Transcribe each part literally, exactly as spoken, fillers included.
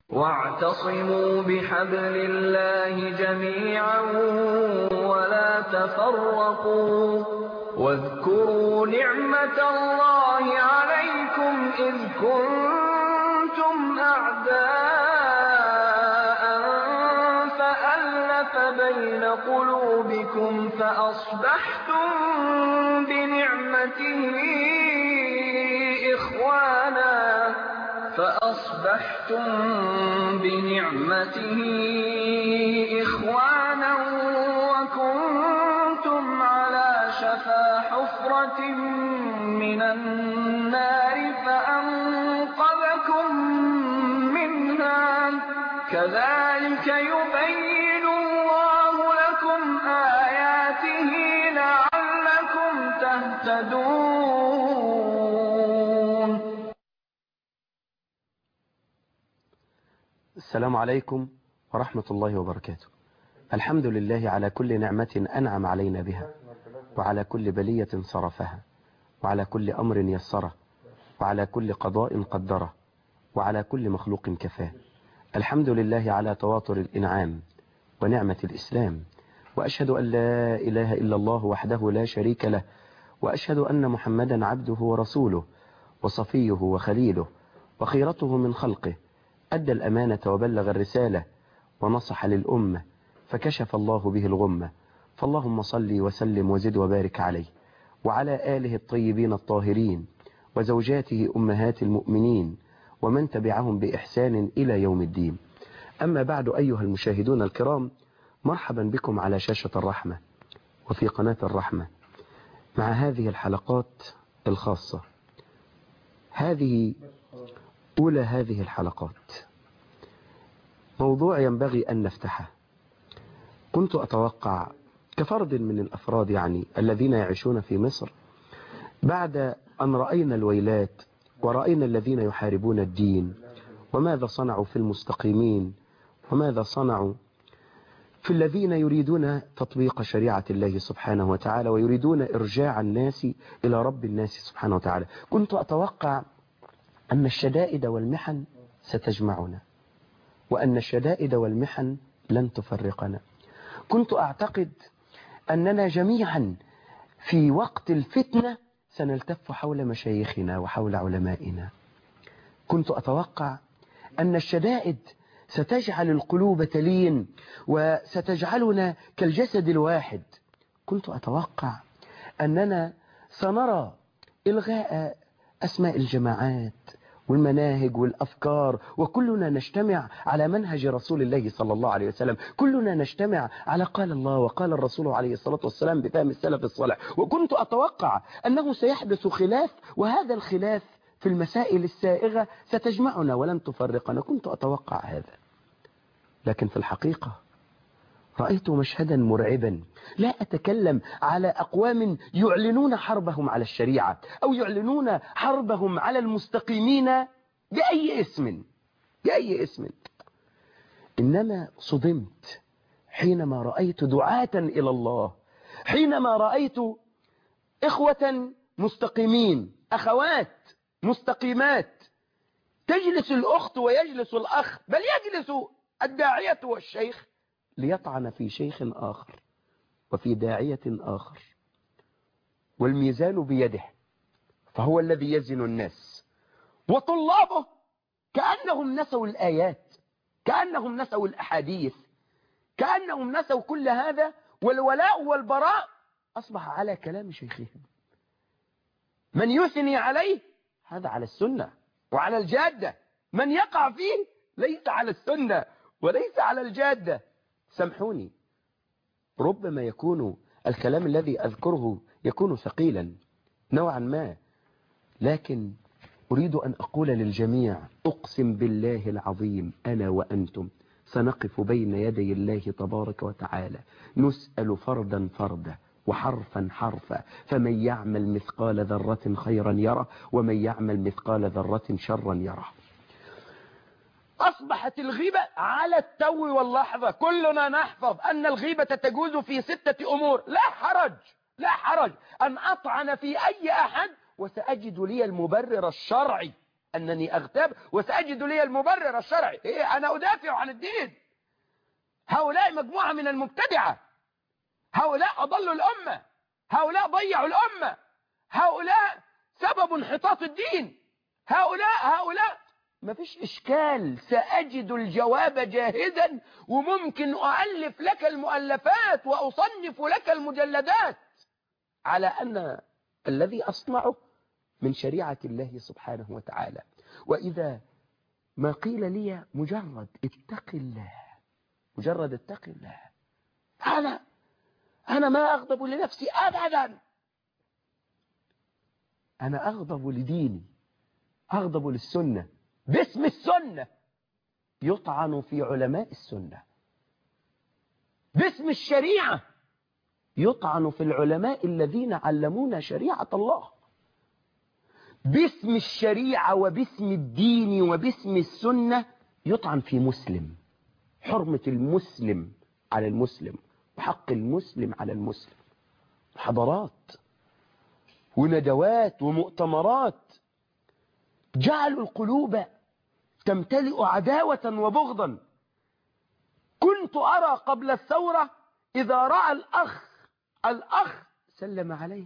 واعتصموا بحبل الله جميعا ولا تفرقوا واذكروا نعمة الله عليكم إذ كنتم أعداء فألف بين قلوبكم فأصبحتم بنعمته إخوانا فأصبحتم بنعمته إخوانا وكنتم على شفا حفرة من النار فأنقذكم منها كذلك يبين الله لكم آياته لعلكم تهتدون. السلام عليكم ورحمة الله وبركاته. الحمد لله على كل نعمة أنعم علينا بها، وعلى كل بلية صرفها، وعلى كل أمر يسره، وعلى كل قضاء قدره، وعلى كل مخلوق كفاه. الحمد لله على تواتر الإنعام ونعمة الإسلام، وأشهد أن لا إله إلا الله وحده لا شريك له، وأشهد أن محمدا عبده ورسوله وصفيه وخليله وخيرته من خلقه، أدى الأمانة وبلغ الرسالة ونصح للأمة فكشف الله به الغمة. فاللهم صل وسلم وزد وبارك عليه وعلى آله الطيبين الطاهرين وزوجاته أمهات المؤمنين ومن تبعهم بإحسان إلى يوم الدين. أما بعد، أيها المشاهدون الكرام، مرحبا بكم على شاشة الرحمة وفي قناة الرحمة مع هذه الحلقات الخاصة. هذه أولى هذه الحلقات، موضوع ينبغي أن نفتحه. كنت أتوقع كفرد من الأفراد يعني الذين يعيشون في مصر، بعد أن رأينا الويلات ورأينا الذين يحاربون الدين وماذا صنعوا في المستقيمين وماذا صنعوا في الذين يريدون تطبيق شريعة الله سبحانه وتعالى ويريدون إرجاع الناس إلى رب الناس سبحانه وتعالى، كنت أتوقع أن الشدائد والمحن ستجمعنا، وأن الشدائد والمحن لن تفرقنا. كنت أعتقد أننا جميعا في وقت الفتنة سنلتف حول مشايخنا وحول علمائنا. كنت أتوقع أن الشدائد ستجعل القلوب تلين وستجعلنا كالجسد الواحد. كنت أتوقع أننا سنرى إلغاء أسماء الجماعات والمناهج والأفكار، وكلنا نجتمع على منهج رسول الله صلى الله عليه وسلم، كلنا نجتمع على قال الله وقال الرسول عليه الصلاة والسلام بفهم السلف الصالح. وكنت أتوقع أنه سيحدث خلاف، وهذا الخلاف في المسائل السائغة ستجمعنا ولن تفرقنا. كنت أتوقع هذا، لكن في الحقيقة رأيت مشهدا مرعبا. لا أتكلم على أقوام يعلنون حربهم على الشريعة أو يعلنون حربهم على المستقيمين بأي اسم بأي اسم إنما صدمت حينما رأيت دعاة إلى الله، حينما رأيت إخوة مستقيمين، أخوات مستقيمات، تجلس الأخت ويجلس الأخ، بل يجلس الداعية والشيخ ليطعن في شيخ آخر وفي داعية آخر، والميزان بيده فهو الذي يزن الناس، وطلابه كأنهم نسوا الآيات، كأنهم نسوا الأحاديث، كأنهم نسوا كل هذا، والولاء والبراء أصبح على كلام شيخهم. من يثني عليه هذا على السنة وعلى الجادة، من يقع فيه ليس على السنة وليس على الجادة. سامحوني، ربما يكون الكلام الذي أذكره يكون ثقيلا نوعا ما، لكن أريد أن أقول للجميع: أقسم بالله العظيم أنا وأنتم سنقف بين يدي الله تبارك وتعالى نسأل فردا فردا وحرفا حرفا، فمن يعمل مثقال ذرة خيرا يره ومن يعمل مثقال ذرة شرا يره. أصبحت الغيبة على التو واللحظة، كلنا نحفظ أن الغيبة تجوز في ستة أمور. لا حرج لا حرج أن أطعن في أي أحد وسأجد لي المبرر الشرعي أنني أغتاب وسأجد لي المبرر الشرعي. إيه، أنا أدافع عن الدين. هؤلاء مجموعة من المبتدعة، هؤلاء أضلوا الأمة، هؤلاء ضيعوا الأمة، هؤلاء سبب انحطاط الدين، هؤلاء هؤلاء ما فيش إشكال، سأجد الجواب جاهزا، وممكن أؤلف لك المؤلفات وأصنف لك المجلدات على أن الذي أصنعه من شريعة الله سبحانه وتعالى. وإذا ما قيل لي مجرد اتق الله، مجرد اتق الله، أنا أنا ما أغضب لنفسي أبدا، أنا أغضب لديني، أغضب للسنة، باسم السنة يطعن في علماء السنة، باسم الشريعة يطعن في العلماء الذين علمونا شريعة الله، باسم الشريعة وباسم الدين وباسم السنة يطعن في مسلم، حرمة المسلم على المسلم وحق المسلم على المسلم. حضارات وندوات ومؤتمرات جعلوا القلوب تمتلئ عداوة وبغضا. كنت أرى قبل الثورة إذا رأى الأخ الأخ سلم عليه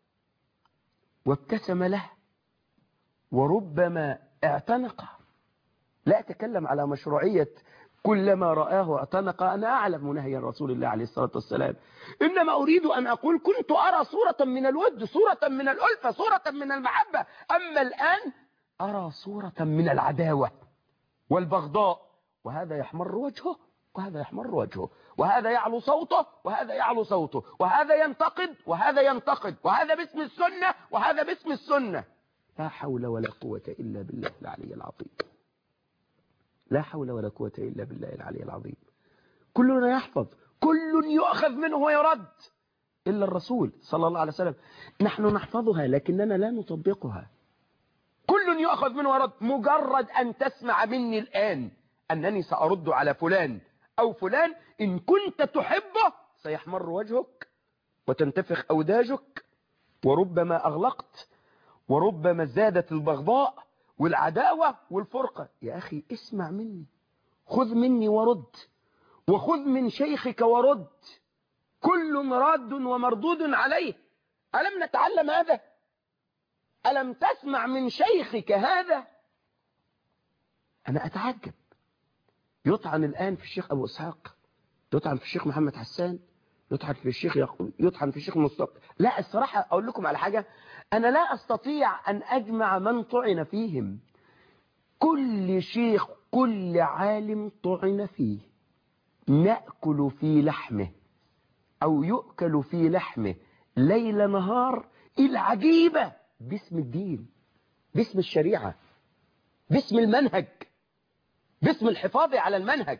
وابتسم له وربما اعتنقه. لا أتكلم على مشروعية كلما رآه اعتنق، أنا أعلم نهي رسول الله عليه الصلاة والسلام، إنما أريد أن أقول كنت أرى صورة من الود، صورة من الألفة، صورة من المحبة. أما الآن أرى صورة من العداوة والبغضاء، وهذا يحمر وجهه وهذا يحمر وجهه، وهذا يعلو صوته وهذا يعلو صوته، وهذا ينتقد وهذا ينتقد، وهذا باسم السنة وهذا باسم السنة. لا حول ولا قوة إلا بالله العلي العظيم، لا حول ولا قوة إلا بالله العلي العظيم. كلنا يحفظ، كل يؤخذ منه ويرد إلا الرسول صلى الله عليه وسلم. نحن نحفظها لكننا لا نطبقها. كل يؤخذ منه ويرد، مجرد أن تسمع مني الآن أنني سأرد على فلان أو فلان، إن كنت تحبه سيحمر وجهك وتنتفخ أوداجك، وربما أغلقت، وربما زادت البغضاء والعداوة والفرقة. يا أخي اسمع مني، خذ مني ورد، وخذ من شيخك ورد، كل راد ومردود عليه. ألم نتعلم هذا؟ ألم تسمع من شيخك هذا؟ أنا أتعجب، يطعن الآن في الشيخ أبو إسحاق، يطعن في الشيخ محمد حسان، يطعن في الشيخ يقول، يطعن في الشيخ مصطفى. لا، الصراحة أقول لكم على حاجة، أنا لا أستطيع أن أجمع من طعن فيهم. كل شيخ كل عالم طعن فيه، نأكل في لحمه أو يؤكل في لحمه ليل نهار. العجيبة باسم الدين، باسم الشريعة، باسم المنهج، باسم الحفاظ على المنهج.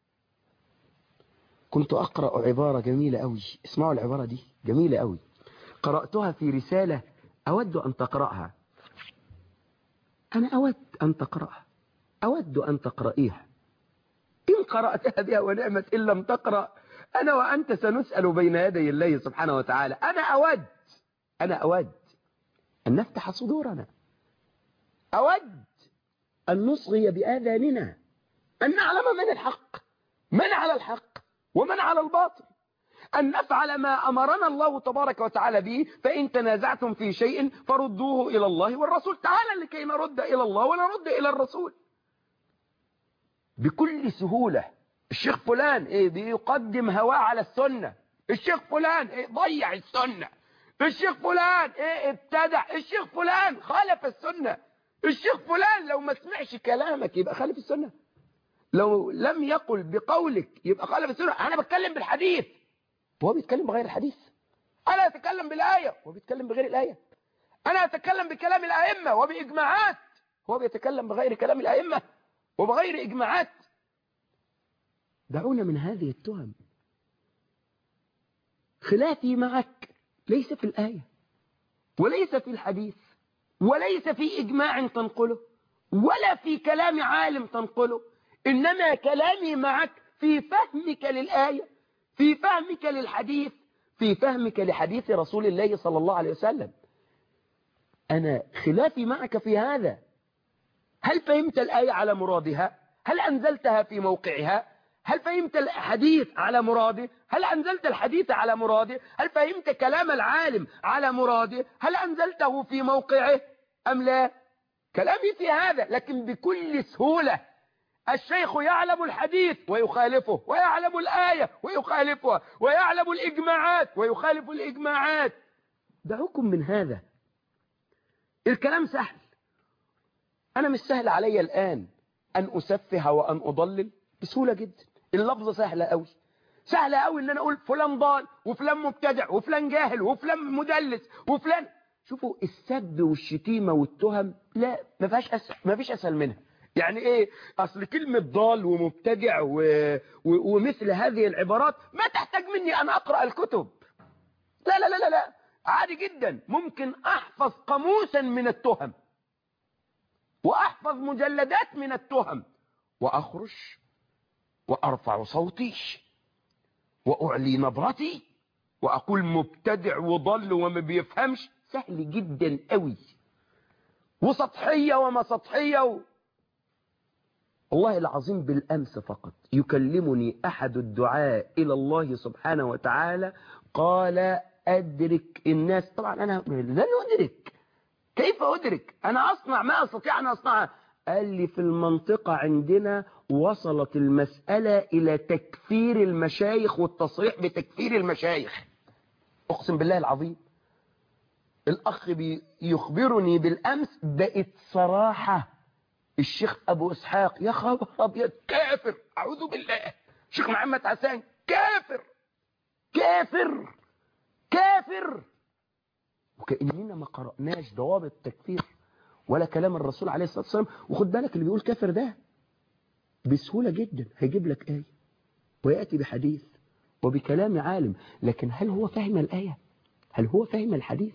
كنت أقرأ عبارة جميلة أوي، اسمعوا العبارة دي جميلة أوي، قرأتها في رسالة أود أن تقرأها. أنا أود أن تقرأها، أود أن تقرأيها. إن قرأتها بها ونعمت، إن لم تقرأ أنا وأنت سنسأل بين يدي الله سبحانه وتعالى. أنا أود أنا أود أن نفتح صدورنا، أود أن نصغي بآذاننا، أن نعلم من الحق، من على الحق ومن على الباطل، أن نفعل ما أمرنا الله تبارك وتعالى به. فإن تنازعتم في شيء فردوه إلى الله والرسول. تعالى لكي نرد إلى الله ونرد إلى الرسول بكل سهولة. الشيخ فلان إيه بيقدم هواه على السنة، الشيخ فلان إيه ضيع السنة، الشيخ فلان إيه ابتدع، الشيخ فلان خالف السنة، الشيخ فلان لو ما سمعش كلامك يبقى خالف السنة، لو لم يقل بقولك يبقى خالف السنة. أنا بتكلم بالحديث وهو بيتكلم بغير الحديث، أنا أتكلم بالآية وهو بيتكلم بغير الآية، أنا أتكلم بكلام الأئمة وبإجماعات وهو بيتكلم بغير كلام الأئمة وبغير إجماعات. دعونا من هذه التهم. خلافي معك ليس في الآية وليس في الحديث وليس في إجماع تنقله ولا في كلام عالم تنقله، إنما كلامي معك في فهمك للآية، في فهمك للحديث، في فهمك لحديث رسول الله صلى الله عليه وسلم. أنا خلافي معك في هذا، هل فهمت الآية على مرادها؟ هل أنزلتها في موقعها؟ هل فهمت الحديث على مراده؟ هل أنزلت الحديث على مراده؟ هل فهمت كلام العالم على مراده؟ هل أنزلته في موقعه أم لا؟ كلامي في هذا، لكن بكل سهولة. الشيخ يعلم الحديث ويخالفه، ويعلم الآية ويخالفها، ويعلم الإجماعات ويخالف الإجماعات. دعوكم من هذا، الكلام سهل. أنا مش سهل علي الآن أن أسفه وأن أضلل، بسهولة جدا. اللفظ سهلة أوي، سهلة أوي إن أنا أقول فلان ضال وفلان مبتدع وفلان جاهل وفلان مدلس وفلان. شوفوا السب والشتيمة والتهم، لا ما فيهاش أسهل، ما فيش أسهل منها. يعني إيه؟ أصل كلمة ضال ومبتدع و... و... ومثل هذه العبارات ما تحتاج مني أن أقرأ الكتب. لا لا لا لا لا، عادي جدا ممكن أحفظ قاموسا من التهم، وأحفظ مجلدات من التهم، وأخرج وأرفع صوتي وأعلي نبرتي وأقول مبتدع وضل وما بيفهمش. سهل جدا قوي، وسطحية وما سطحية و... والله العظيم بالأمس فقط يكلمني أحد الدعاء إلى الله سبحانه وتعالى، قال أدرك الناس. طبعا أنا لن أدرك، كيف أدرك؟ أنا أصنع ما أستطيع أن أصنعه. قال لي في المنطقة عندنا وصلت المسألة إلى تكفير المشايخ والتصريح بتكفير المشايخ. أقسم بالله العظيم الأخ يخبرني بالأمس بقت صراحة. الشيخ أبو إسحاق يا خبر أبيض كافر، أعوذ بالله. الشيخ محمد حسان كافر كافر كافر. وكأننا ما قرأناش ضوابط التكفير ولا كلام الرسول عليه الصلاة والسلام. وخد بالك اللي بيقول كافر ده بسهولة جدا هيجيب لك آية ويأتي بحديث وبكلام عالم، لكن هل هو فهم الآية؟ هل هو فهم الحديث؟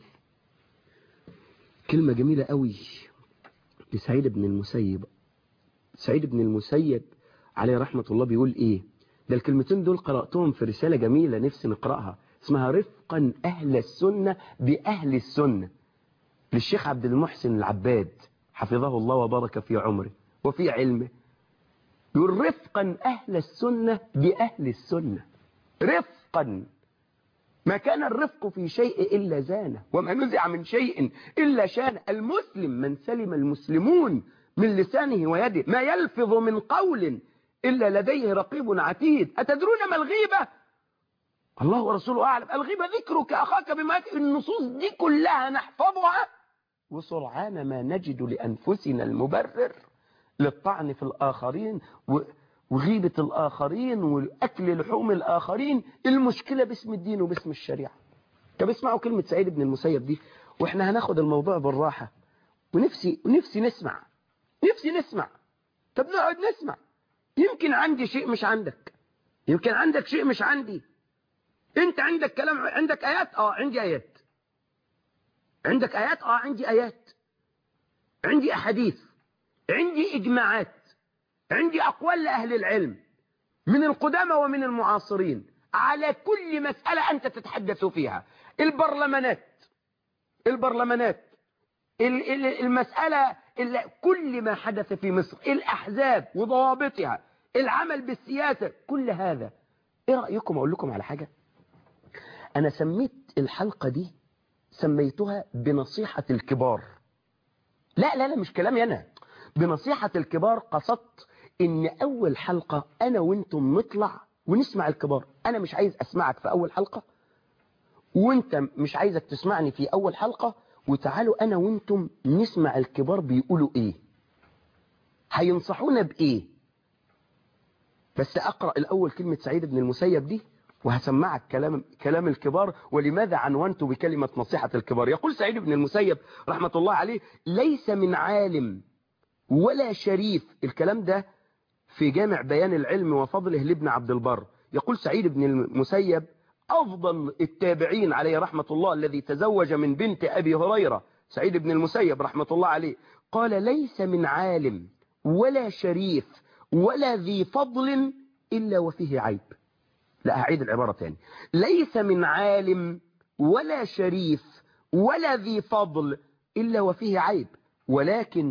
كلمة جميلة قوي لسعيد بن المسيب. سعيد بن المسيب عليه رحمة الله بيقول إيه؟ ده الكلمتين دول قرأتهم في رسالة جميلة نفسي نقرأها، اسمها رفقا أهل السنة بأهل السنة، للشيخ عبد المحسن العباد حفظه الله وبارك في عمره وفي علمه. يقول رفقا أهل السنة بأهل السنة. رفقا، ما كان الرفق في شيء إلا زانه، وما نزع من شيء إلا شانه. المسلم من سلم المسلمون من لسانه ويده، ما يلفظ من قول إلا لديه رقيب عتيد. أتدرون ما الغيبة؟ الله ورسوله أعلم. الغيبة ذكرك أخاك بما يكره. النصوص دي كلها نحفظها، وسرعان ما نجد لأنفسنا المبرر للطعن في الآخرين وغيبة الآخرين والأكل لحوم الآخرين. المشكلة باسم الدين وباسم الشريعة. طب اسمعوا كلمة سعيد بن المسيب دي، وإحنا هناخد الموضوع بالراحة، ونفسي ونفسي نسمع نفسي نسمع. طب نقعد نسمع، يمكن عندي شيء مش عندك، يمكن عندك شيء مش عندي. انت عندك كلام، عندك آيات، اه عندي آيات. عندك آيات، اه عندي آيات. عندي أحاديث، عندي إجماعات، عندي أقوال لأهل العلم من القدامى ومن المعاصرين على كل مسألة أنت تتحدث فيها. البرلمانات البرلمانات المسألة، كل ما حدث في مصر، الأحزاب وضوابطها، العمل بالسياسة، كل هذا. إيه رأيكم أقول لكم على حاجة؟ أنا سميت الحلقة دي، سميتها بنصيحة الكبار. لا لا لا مش كلامي أنا، بنصيحة الكبار. قصدت إن أول حلقة أنا وإنتم نطلع ونسمع الكبار. أنا مش عايز أسمعك في أول حلقة، وإنت مش عايزك تسمعني في أول حلقة. وتعالوا أنا وإنتم نسمع الكبار بيقولوا إيه، هينصحونا بإيه. بس أقرأ الأول كلمة سعيد بن المسيب دي، وهسمعك كلام كلام الكبار ولماذا عنونت بكلمة نصيحة الكبار. يقول سعيد بن المسيب رحمة الله عليه: ليس من عالم ولا شريف. الكلام ده في جامع بيان العلم وفضله لابن عبد البر. يقول سعيد بن المسيب أفضل التابعين عليه رحمة الله، الذي تزوج من بنت أبي هريرة، سعيد بن المسيب رحمة الله عليه، قال: ليس من عالم ولا شريف ولا ذي فضل إلا وفيه عيب. لا هعيد العبارة تاني: ليس من عالم ولا شريف ولا ذي فضل إلا وفيه عيب، ولكن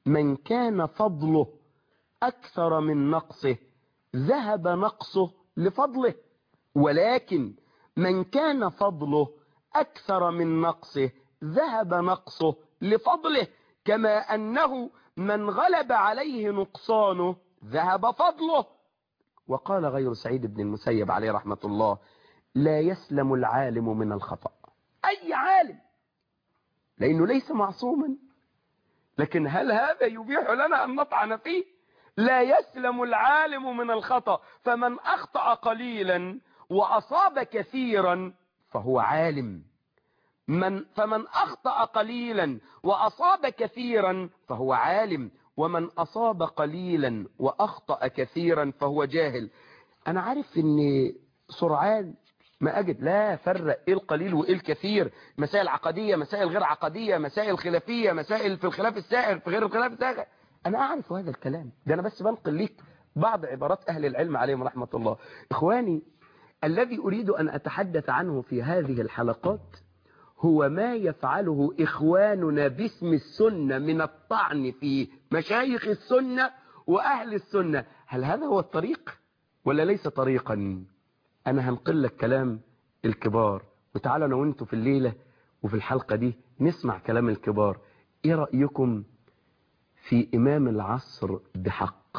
من كان فضله أكثر من نقصه ذهب نقصه لفضله، ولكن من كان فضله أكثر من نقصه ذهب نقصه لفضله، كما أنه من غلب عليه نقصانه ذهب فضله. وقال غير سعيد بن المسيب عليه رحمة الله: لا يسلم العالم من الخطأ. أي عالم، لأنه ليس معصوما، لكن هل هذا يبيح لنا أن نطعن فيه؟ لا يسلم العالم من الخطأ، فمن أخطأ قليلا وأصاب كثيرا فهو عالم، من فمن أخطأ قليلا وأصاب كثيرا فهو عالم، ومن أصاب قليلا وأخطأ كثيرا فهو جاهل. أنا عارف أن سرعان ما أجد لا فرق إيه القليل وإيه الكثير، مسائل عقدية، مسائل غير عقدية، مسائل خلافية، مسائل في الخلاف السائر، في غير الخلاف السائر. أنا أعرف هذا الكلام ده، أنا بس بنقل لك بعض عبارات أهل العلم عليهم رحمة الله. إخواني، الذي أريد أن أتحدث عنه في هذه الحلقات هو ما يفعله إخواننا باسم السنة من الطعن في مشايخ السنة وأهل السنة. هل هذا هو الطريق ولا ليس طريقا؟ أنا هنقل لك كلام الكبار، وتعالوا أنا وانتوا في الليلة وفي الحلقة دي نسمع كلام الكبار. إيه رأيكم في إمام العصر بحق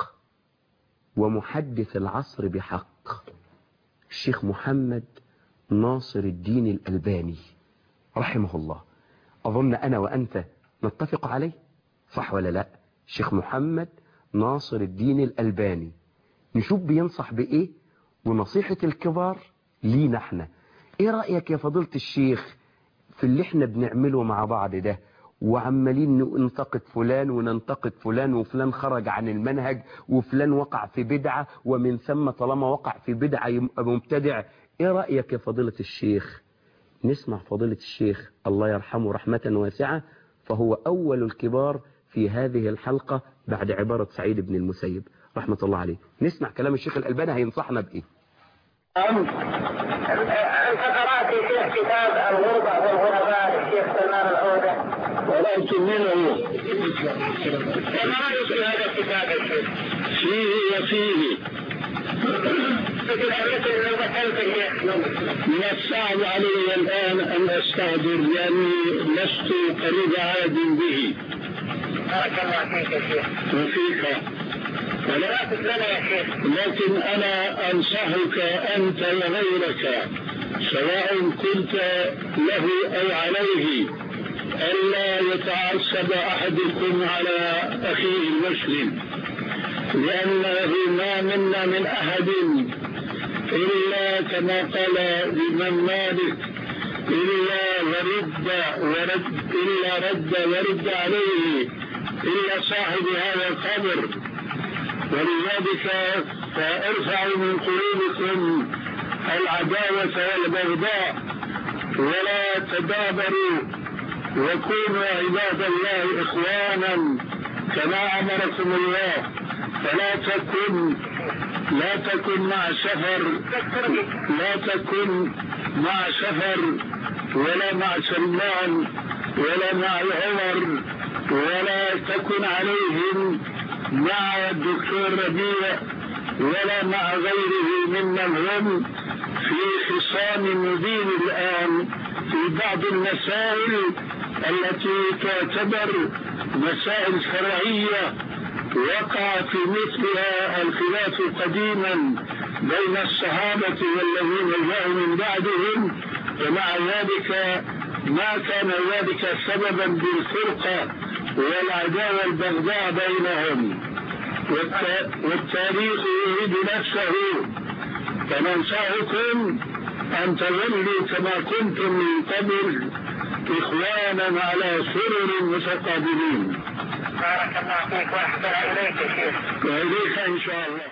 ومحدث العصر بحق الشيخ محمد ناصر الدين الألباني رحمه الله؟ أظن أنا وأنت نتفق عليه، صح ولا لا؟ الشيخ محمد ناصر الدين الألباني، نشوف بينصح بإيه ونصيحة الكبار لينا احنا. ايه رأيك يا فضيلة الشيخ في اللي احنا بنعمله مع بعض ده، وعمالين ننتقد فلان وننتقد فلان، وفلان خرج عن المنهج، وفلان وقع في بدعة، ومن ثم طالما وقع في بدعة يبقى مبتدع؟ ايه رأيك يا فضيلة الشيخ؟ نسمع فضيلة الشيخ الله يرحمه رحمة واسعة، فهو أول الكبار في هذه الحلقة بعد عبارة سعيد بن المسيب رحمة الله عليه. نسمع كلام الشيخ الألباني هينصحنا بإيه. أنت قرأت في كتاب الغربة والغرباء للشيخ سلمان العودة، ولكن منه فما رأيك في هذا الكتاب الشيخ؟ فيه وفيه من الصعب علي الآن أن أستعذر لأني لست قريب عهد به. بارك الله فيك يا شيخ. وفيك. لكن أنا أنصحك أنت وغيرك سواء كنت له أو عليه ألا يتعصب أحدكم على أخيه المسلم، لأنه ما منا من أحد إلا كما قال الإمام مالك إلا ورد ورد إلا رد ورد عليه إلا صاحب هذا القبر. ولذلك فارفعوا من قلوبكم العداوة والبغضاء ولا تدابروا، وكونوا عباد الله إخوانا كما أمركم الله. فلا تكن لا تكن مع سفر لا تكن مع سفر ولا مع سلمان ولا مع عمر، ولا تكن عليهم مع الدكتور ربيع ولا مع غيره ممن هم في خصام مبين الآن في بعض المسائل التي تعتبر مسائل شرعية وقع في مثلها الخلاف قديما بين الصحابة والذين جاءوا من بعدهم، ومع ذلك ما كان ذلك سببا بالفرقة والعداوة والبغضاء بينهم، والتاريخ يريد نفسه. فننصحكم أن تظلوا كما كنتم من قبل إخوانا على سرر متقابلين. بارك الله فيك وأحسن إليك يا شيخ. وإليك إن شاء الله.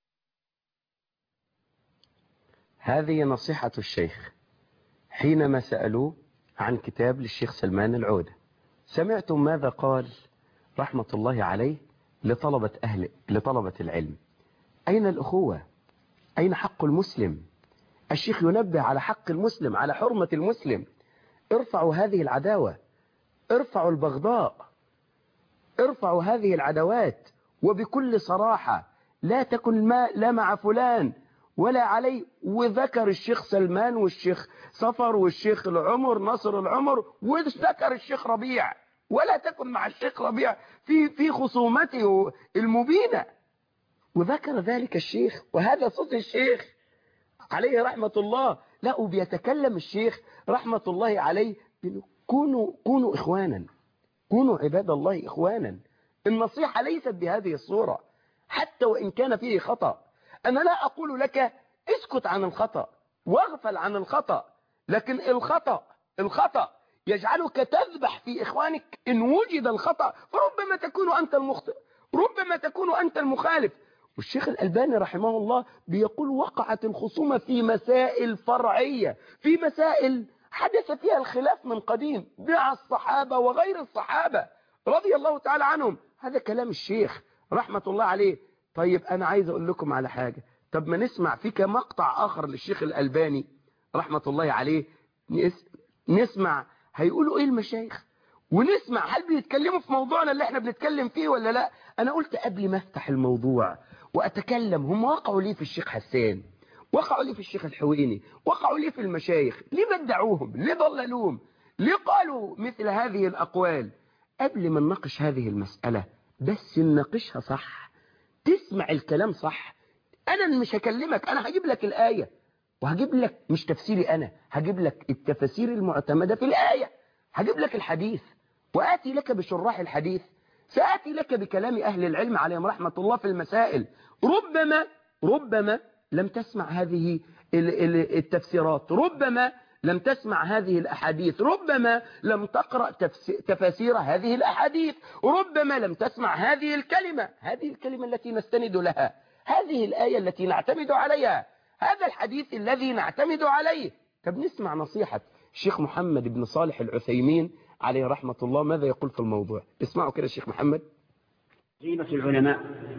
هذه نصيحة الشيخ حينما سألوه عن كتاب للشيخ سلمان العودة. سمعتم ماذا قال رحمة الله عليه لطلبة أهل لطلبة العلم؟ أين الأخوة؟ أين حق المسلم؟ الشيخ ينبه على حق المسلم، على حرمة المسلم. ارفعوا هذه العداوة، ارفعوا البغضاء، ارفعوا هذه العداوات وبكل صراحة، لا تكن ما لا مع فلان ولا علي. وذكر الشيخ سلمان والشيخ صفر والشيخ العمر نصر العمر، وذكر الشيخ ربيع، ولا تكن مع الشيخ ربيع في في خصومته المبينة. وذكر ذلك الشيخ، وهذا صوت الشيخ عليه رحمة الله. لا، وبيتكلم الشيخ رحمة الله عليه: كونوا كونوا إخوانا، كونوا عباد الله إخوانا. النصيحة ليست بهذه الصورة حتى وإن كان فيه خطأ. أنا لا أقول لك اسكت عن الخطأ واغفل عن الخطأ، لكن الخطأ الخطأ يجعلك تذبح في إخوانك. إن وجد الخطأ فربما تكون أنت المخطئ، ربما تكون أنت المخالف. والشيخ الألباني رحمه الله بيقول: وقعت الخصومة في مسائل فرعية، في مسائل حدث فيها الخلاف من قديم مع الصحابة وغير الصحابة رضي الله تعالى عنهم. هذا كلام الشيخ رحمة الله عليه. طيب أنا عايز أقول لكم على حاجة. طب ما نسمع فيك مقطع آخر للشيخ الألباني رحمة الله عليه، نسمع هيقولوا إيه المشايخ، ونسمع هل بيتكلموا في موضوعنا اللي احنا بنتكلم فيه ولا لا. أنا قلت قبل ما افتح الموضوع وأتكلم، هم وقعوا ليه في الشيخ حسان، وقعوا ليه في الشيخ الحويني، وقعوا ليه في المشايخ، ليه بدعوهم، ليه ضللوهم، ليه قالوا مثل هذه الأقوال. قبل ما نناقش هذه المسألة بس نناقشها صح، تسمع الكلام صح. أنا مش هكلمك، أنا هجيب لك الآية، وهجيب لك مش تفسيري أنا، هجيب لك التفاسير المعتمدة في الآية، هجيب لك الحديث، وآتي لك بشراح الحديث، سآتي لك بكلام أهل العلم عليهم رحمة الله في المسائل. ربما ربما لم تسمع هذه التفسيرات، ربما لم تسمع هذه الأحاديث، ربما لم تقرأ تفاسير هذه الأحاديث، ربما لم تسمع هذه الكلمة، هذه الكلمة التي نستند لها، هذه الآية التي نعتمد عليها، هذا الحديث الذي نعتمد عليه. طب نسمع نصيحة الشيخ محمد بن صالح العثيمين عليه رحمة الله ماذا يقول في الموضوع. اسمعوا كده الشيخ محمد. غيبة العلماء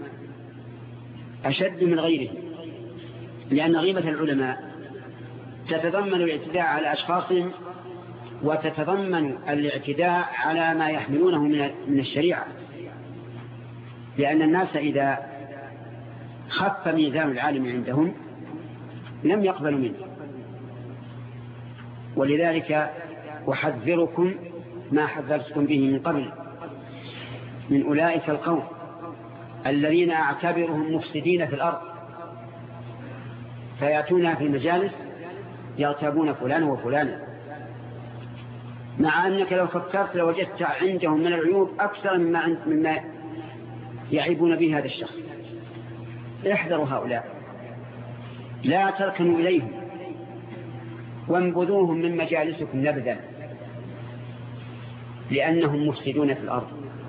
أشد من غيرهم، لأن غيبة العلماء تتضمن الاعتداء على أشخاصهم، وتتضمن الاعتداء على ما يحملونه من الشريعة، لأن الناس إذا خف ميزان العالم عندهم لم يقبلوا منه. ولذلك أحذركم ما حذرتكم به من قبل من أولئك القوم الذين أعتبرهم مفسدين في الأرض، فيأتون في المجالس يغتابون فلان وفلان، مع أنك لو فكرت لوجدت عندهم من العيوب أكثر مما, مما يعيبون به هذا الشخص. احذروا هؤلاء، لا تركنوا إليهم وانبذوهم من مجالسكم نبذا، لأنهم مفسدون في الأرض،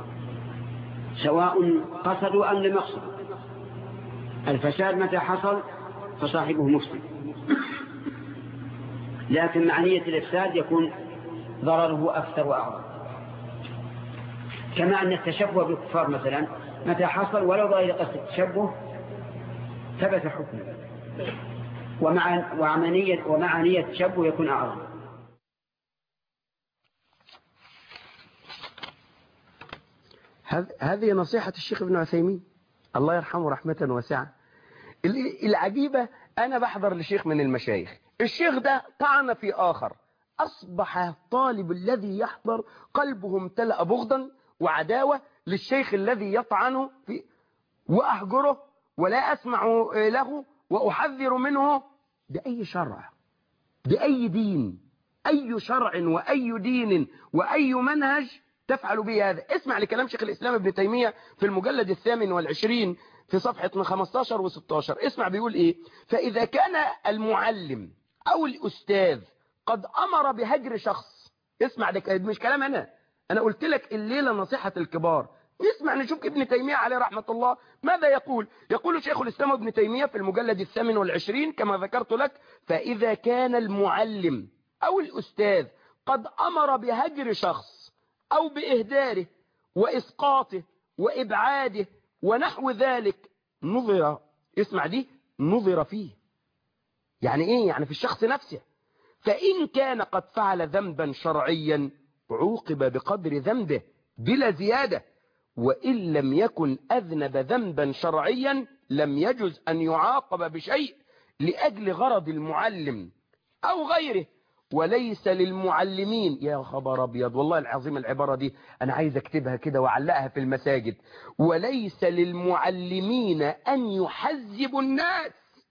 سواء قصدوا أم لم يقصدوا. الفساد متى حصل فصاحبه مفسد، لكن مع نية الإفساد يكون ضرره أكثر وأعظم. كما أن التشبه بالكفار مثلا متى حصل ولو غير قصد التشبه ثبت حكمه، ومع ومعنية ومع نية التشبه يكون أعظم. هذه نصيحة الشيخ ابن عثيمين الله يرحمه رحمة واسعة. العجيبة أنا بحضر لشيخ من المشايخ، الشيخ ده طعن في آخر، أصبح الطالب الذي يحضر قلبه امتلأ بغضا وعداوة للشيخ الذي يطعن في، وأهجره ولا أسمع له وأحذر منه. بأي شرع، بأي دين، أي شرع وأي دين وأي منهج تفعل به هذا؟ اسمع لكلام شيخ الإسلام ابن تيمية في المجلد الثامن والعشرين في صفحة خمستاشر وستاشر. اسمع بيقول إيه: فإذا كان المعلم أو الأستاذ قد أمر بهجر شخص، اسمع ده مش كلام أنا، أنا قلت لك الليلة نصيحة الكبار، نسمع نشوف ابن تيمية عليه رحمة الله ماذا يقول. يقول شيخ الإسلام ابن تيمية في المجلد الثامن والعشرين كما ذكرت لك: فإذا كان المعلم أو الأستاذ قد أمر بهجر شخص أو بإهداره وإسقاطه وإبعاده ونحو ذلك، نظر، اسمع دي، نظر فيه. يعني إيه؟ يعني في الشخص نفسه. فإن كان قد فعل ذنبا شرعيا عوقب بقدر ذنبه بلا زيادة، وإن لم يكن أذنب ذنبا شرعيا لم يجوز أن يعاقب بشيء لأجل غرض المعلم أو غيره. وليس للمعلمين، يا خبر أبيض والله العظيم العبارة دي أنا عايز أكتبها كده وأعلقها في المساجد، وليس للمعلمين أن يحذبوا الناس.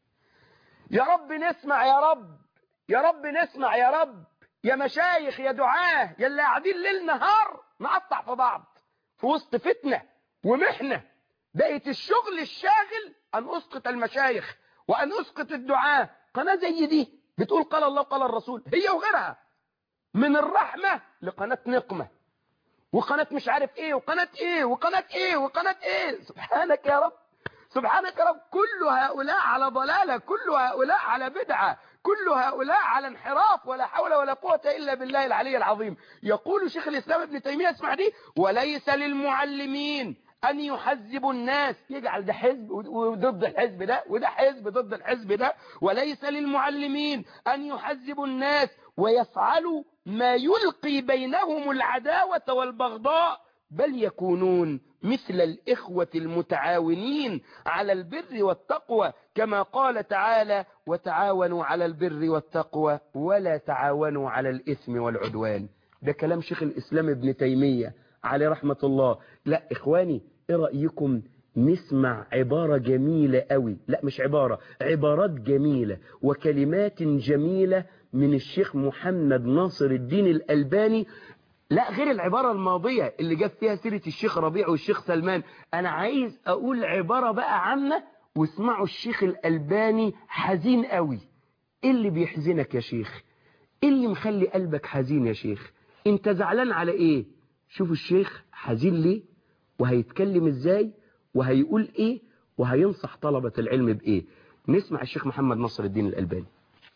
يا رب نسمع، يا رب يا رب نسمع، يا رب يا مشايخ يا دعاه يا اللي قاعدين ليل نهار نقطع في بعض في وسط فتنة ومحنة. بقيت الشغل الشاغل أن أسقط المشايخ وأن أسقط الدعاه. قناة زي دي بتقول قال الله قال الرسول، هي وغيرها، من الرحمة لقناة نقمة وقناة مش عارف ايه وقناة ايه وقناة ايه وقناة ايه. سبحانك يا رب، سبحانك يا رب. كل هؤلاء على ضلالة، كل هؤلاء على بدعة، كل هؤلاء على انحراف، ولا حول ولا قوة إلا بالله العلي العظيم. يقول شيخ الإسلام ابن تيمية، اسمع دي، وليس للمعلمين أن يحذبوا الناس، يجعل ده حزب وضد الحزب ده وده حزب ضد الحزب ده. وليس للمعلمين أن يحذبوا الناس ويفعلوا ما يلقي بينهم العداوة والبغضاء، بل يكونون مثل الإخوة المتعاونين على البر والتقوى، كما قال تعالى وتعاونوا على البر والتقوى ولا تعاونوا على الإثم والعدوان. ده كلام شيخ الإسلام ابن تيمية عليه رحمة الله. لا إخواني، إيه رأيكم نسمع عبارة جميلة قوي، لا مش عبارة، عبارات جميلة وكلمات جميلة من الشيخ محمد ناصر الدين الألباني. لا غير العبارة الماضية اللي جاب فيها سيرة الشيخ ربيع والشيخ سلمان. أنا عايز أقول عبارة بقى عامة واسمعوا الشيخ الألباني حزين قوي. إيه اللي بيحزنك يا شيخ؟ إيه اللي مخلي قلبك حزين يا شيخ؟ أنت زعلان على إيه؟ شوفوا الشيخ حزين ليه وهيتكلم إزاي وهيقول إيه وهينصح طلبة العلم بإيه. نسمع الشيخ محمد ناصر الدين الألباني.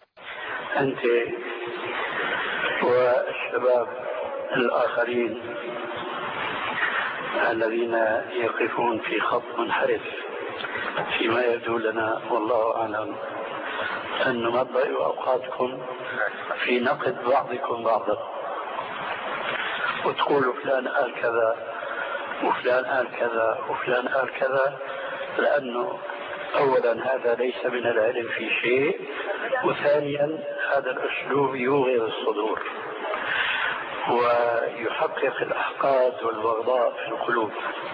أنت والشباب الآخرين الذين يقفون في خط منحرف فيما يبدو لنا والله أعلم أن نضيع أوقاتكم في نقد بعضكم بعضا، وتقولوا فلان قال كذا وفلان قال كذا وفلان قال كذا، لأنه أولا هذا ليس من العلم في شيء، وثانيا هذا الأسلوب يوغر الصدور ويحقق الأحقاد والبغضاء في القلوب.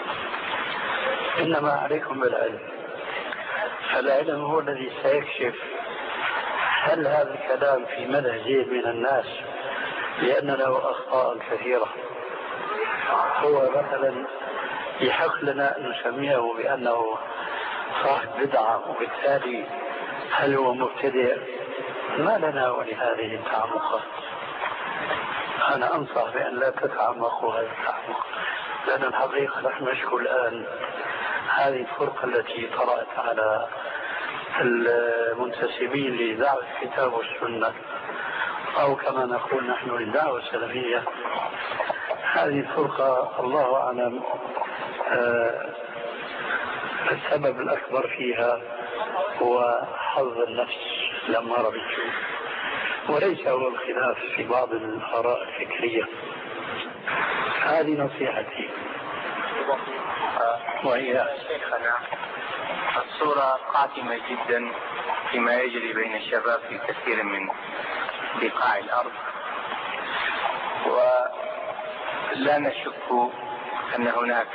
إنما عليكم بالعلم، فالعلم هو الذي سيكشف هل هذا الكلام في مدح زيد من الناس لأن له أخطاء كثيرة، هو مثلا يحق لنا أن نسميه بأنه صاحب بدعة، وبالتالي هل هو مبتدئ؟ ما لنا ولهذه التعمقات. أنا أنصح بأن لا تتعمقوا هذا التعمق، لأن الحقيقة نحن نشكو الآن هذه الفرقة التي طرأت على المنتسبين لدعوة الكتاب والسنة، أو كما نقول نحن للدعوة السلفية. هذه الفرقة الله أعلم آه السبب الأكبر فيها هو حظ النفس لما ربيته، وليس هو الخلاف في بعض الآراء الفكرية. هذه نصيحتي. وهي شيخنا الصورة قاتمة جدا فيما يجري بين الشباب في كثير من بقاع الأرض، ولا نشك أن هناك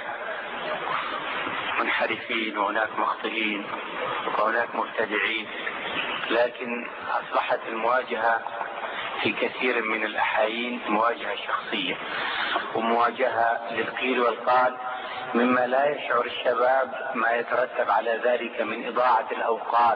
منحرفين وهناك مخطئين وهناك مبتدعين، لكن أصبحت المواجهة في كثير من الأحايين مواجهة شخصية ومواجهة للقيل والقال، مما لا يشعر الشباب ما يترتب على ذلك من إضاعة الأوقات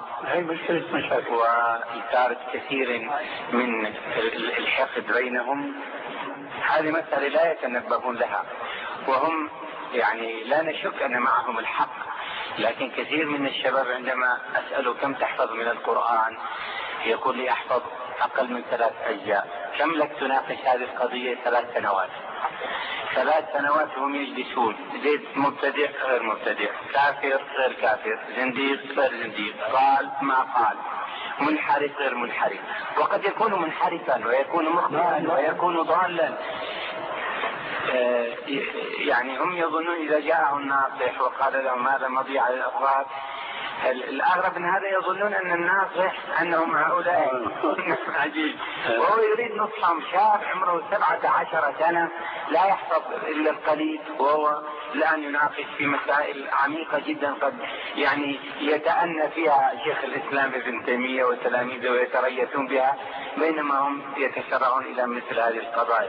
وإثارة كثير من الحقد بينهم. هذه مسألة لا يتنبهون لها، وهم يعني لا نشك أن معهم الحق، لكن كثير من الشباب عندما أسأله كم تحفظ من القرآن يقول لي أحفظ أقل من ثلاث أجزاء. كم لك تناقش هذه القضية؟ ثلاث سنوات. ثلاث سنوات هم يجلسون، زيد مبتدع غير مبتدع، كافر غير كافر، زنديق غير زنديق، قال ما قال، منحرف غير منحرف، وقد يكون منحرفا ويكون مخطئا ويكون ضالا. يعني هم يظنون إذا جاءهم الناصح وقال لهم هذا مضيعة للأفراد، الأغرب من هذا يظنون أن الناصح أنهم هؤلاء عجيب، وهو يريد نصحهم. شاب عمره سبعة عشر سنة لا يحفظ إلا القليل، وهو الآن يناقش في مسائل عميقة جدا قد يعني يتأنى فيها شيخ الإسلام ابن تيمية وتلاميذه ويتريثون بها، بينما هم يتسرعون إلى مثل هذه القضايا.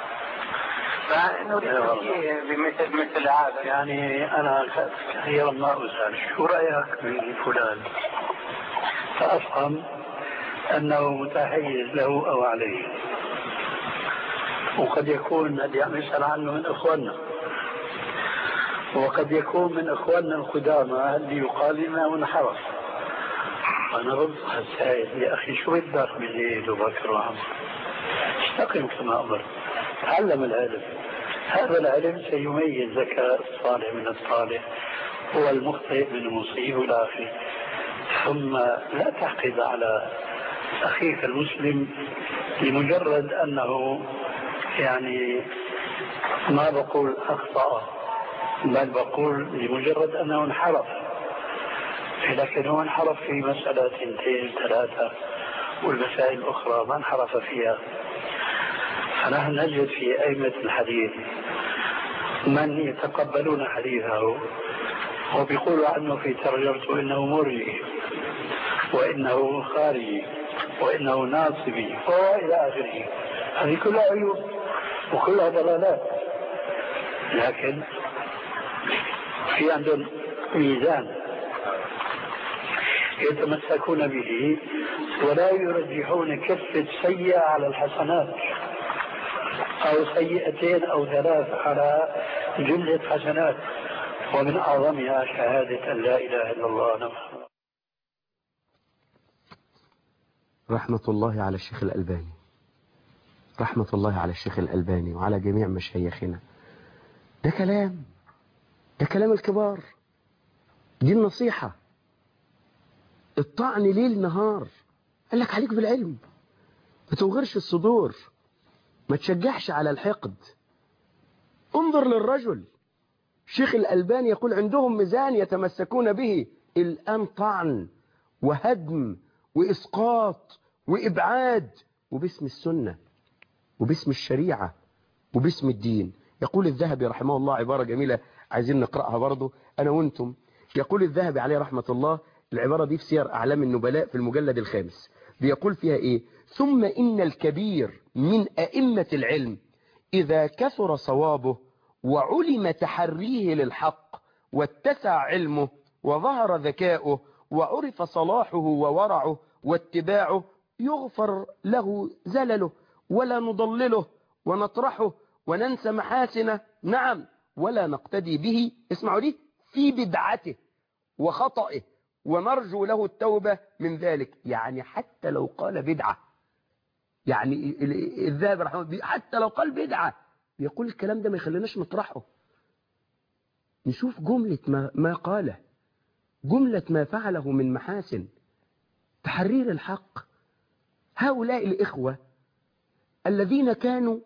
فنريد بمثل مثل هذا. يعني أنا كثيرا ما أسأل شو رأيك من فلان، فأفهم أنه متحيز له أو عليه، وقد يكون اللي عم يسأل عنه من إخواننا، وقد يكون من إخواننا القدامى اللي يقال إنه انحرف. أنا رد حسائل يا أخي شو بدك من زيد وبكر وعمر؟ استقم كما أمر، تعلم العلم. هذا العلم سيميز ذكاء الصالح من الصالح والمخطئ من المصيب إلى آخره. ثم لا تحقد على أخيك المسلم لمجرد أنه يعني ما بقول أخطأ، بل بقول لمجرد أنه انحرف، لكن هو انحرف في مسألة اثنتين ثلاثة، والمسائل الأخرى ما انحرف فيها. فنحن نجد في أئمة الحديث من يتقبلون حديثه وبيقولوا عنه في ترجمته إنه مرجئ وإنه خارجي وإنه ناصبي وإلى آخره. هذه كلها عيوب وكلها ضلالات، لكن في عندهم ميزان يتمسكون به ولا يرجحون كفة سيئة على الحسنات أو سيئتين أو ثلاث على جملة حسنات، ومن أعظمها شهادة أن لا إله إلا الله نفسه. رحمة الله على الشيخ الألباني، رحمة الله على الشيخ الألباني وعلى جميع مشايخنا. ده كلام، ده كلام الكبار، دي النصيحة. الطعن ليل نهار، قال لك عليك بالعلم، ما توغرش الصدور، ما تشجعش على الحقد. انظر للرجل شيخ الألباني يقول عندهم ميزان يتمسكون به، الآن طعن وهدم وإسقاط وإبعاد، وباسم السنة وباسم الشريعة وباسم الدين. يقول الذهبي رحمه الله عبارة جميلة عايزين نقرأها برضو أنا وانتم. يقول الذهبي عليه رحمة الله، العبارة دي في سير أعلام النبلاء في المجلد الخامس، بيقول فيها إيه: ثم إن الكبير من أئمة العلم إذا كثر صوابه وعلم تحريه للحق واتسع علمه وظهر ذكاؤه وعرف صلاحه وورعه واتباعه، يغفر له زلله ولا نضلله ونطرحه وننسى محاسنه، نعم، ولا نقتدي به، اسمعوا دي، في بدعته وخطئه ونرجو له التوبة من ذلك. يعني حتى لو قال بدعة، يعني الذهبي رحمه الله حتى لو قال بدعة يقول الكلام ده ما يخليناش نطرحه، نشوف جملة ما, ما قاله، جملة ما فعله من محاسن تحرير الحق. هؤلاء الإخوة الذين كانوا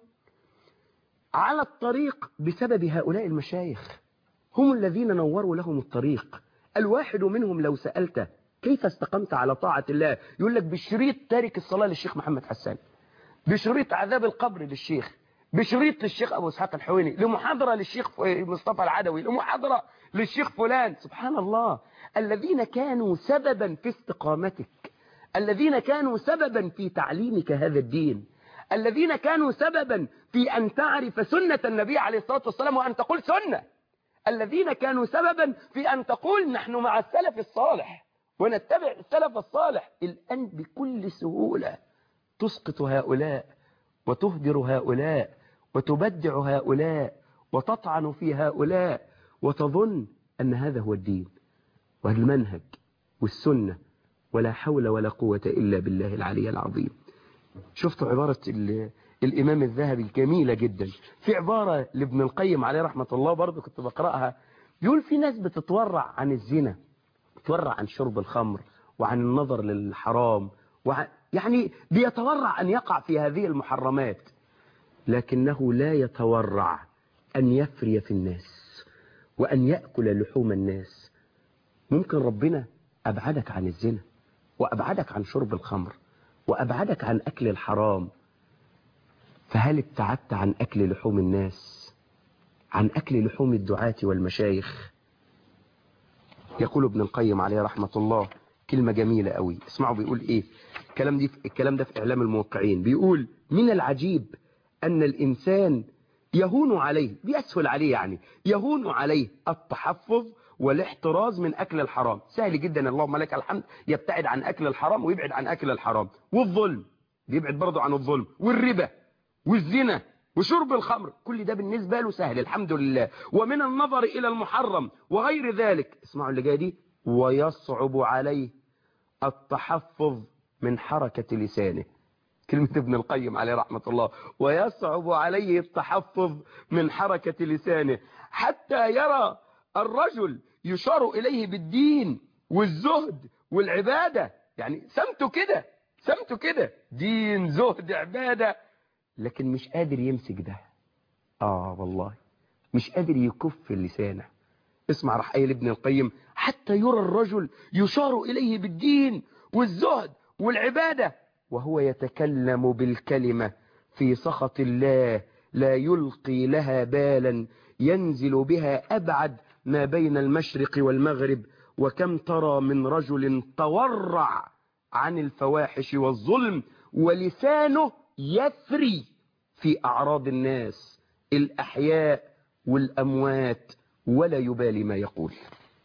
على الطريق بسبب هؤلاء المشايخ هم الذين نوروا لهم الطريق. الواحد منهم لو سألته كيف استقمت على طاعة الله يقول لك بشريط تارك الصلاة للشيخ محمد حسان، بشريط عذاب القبر للشيخ، بشريط للشيخ أبو إسحاق الحويني، لمحاضرة للشيخ مصطفى العدوي، لمحاضرة للشيخ فلان. سبحان الله، الذين كانوا سببا في استقامتك، الذين كانوا سببا في تعليمك هذا الدين، الذين كانوا سببا في أن تعرف سنة النبي عليه الصلاة والسلام وأن تقول سنة، الذين كانوا سببا في أن تقول نحن مع السلف الصالح ونتبع السلف الصالح. الآن بكل سهولة تسقط هؤلاء وتهدر هؤلاء وتبدع هؤلاء وتطعن في هؤلاء وتظن أن هذا هو الدين والمنهج والسنة، ولا حول ولا قوة إلا بالله العلي العظيم. شفتوا عبارة الإمام الذهبي الجميلة جدا، في عبارة لابن القيم عليه رحمة الله برضو كنت بقرأها، يقول في ناس بتتورع عن الزنا، بتتورع عن شرب الخمر وعن النظر للحرام، وعن يعني بيتورع أن يقع في هذه المحرمات، لكنه لا يتورع أن يفري في الناس وأن يأكل لحوم الناس. ممكن ربنا أبعدك عن الزنا وأبعدك عن شرب الخمر وأبعدك عن أكل الحرام، فهل ابتعدت عن أكل لحوم الناس، عن أكل لحوم الدعاة والمشايخ؟ يقول ابن القيم عليه رحمة الله كلمة جميلة قوي، اسمعوا بيقول إيه الكلام, دي الكلام ده في إعلام الموقعين. بيقول: من العجيب أن الإنسان يهون عليه، بيسهل عليه يعني يهون عليه التحفظ والاحتراز من أكل الحرام. سهل جدا اللهم لك الحمد يبتعد عن أكل الحرام ويبعد عن أكل الحرام، والظلم بيبعد برضه عن الظلم، والربا والزنا وشرب الخمر، كل ده بالنسبة له سهل الحمد لله. ومن النظر إلى المحرم وغير ذلك، اسمعوا اللي جاي دي: ويصعب عليه التحفظ من حركة لسانه. كلمة ابن القيم عليه رحمة الله: ويصعب عليه التحفظ من حركة لسانه، حتى يرى الرجل يشار إليه بالدين والزهد والعبادة، يعني سمته كده سمته كده دين زهد عبادة، لكن مش قادر يمسك ده. آه والله مش قادر يكف لسانه. اسمع راح قايل ابن القيم: حتى يرى الرجل يشار إليه بالدين والزهد والعبادة وهو يتكلم بالكلمة في سخط الله لا يلقي لها بالا، ينزل بها أبعد ما بين المشرق والمغرب. وكم ترى من رجل تورع عن الفواحش والظلم ولسانه يثري في أعراض الناس الأحياء والأموات ولا يبالي ما يقول.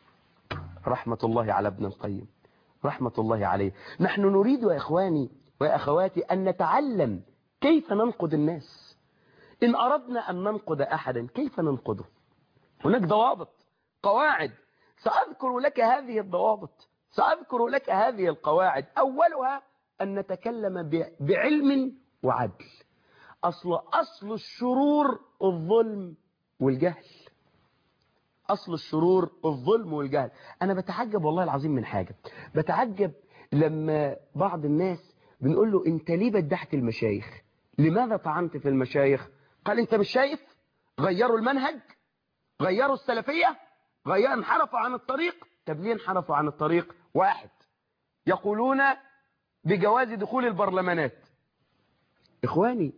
رحمة الله على ابن القيم رحمة الله عليه. نحن نريد يا إخواني وأخواتي أن نتعلم كيف ننقد الناس. إن أردنا أن ننقد أحدا كيف ننقده؟ هناك ضوابط قواعد، سأذكر لك هذه الضوابط، سأذكر لك هذه القواعد. أولها أن نتكلم بعلم وعدل. أصل أصل الشرور الظلم والجهل، أصل الشرور الظلم والجهل. أنا بتعجب والله العظيم من حاجة، بتعجب لما بعض الناس بنقول له: أنت ليه بدحت المشايخ؟ لماذا طعنت في المشايخ؟ قال: أنت مش شايف؟ غيروا المنهج، غيروا السلفية، غيروا انحرفوا عن الطريق. طب ليه انحرفوا عن الطريق؟ واحد، يقولون بجواز دخول البرلمانات. إخواني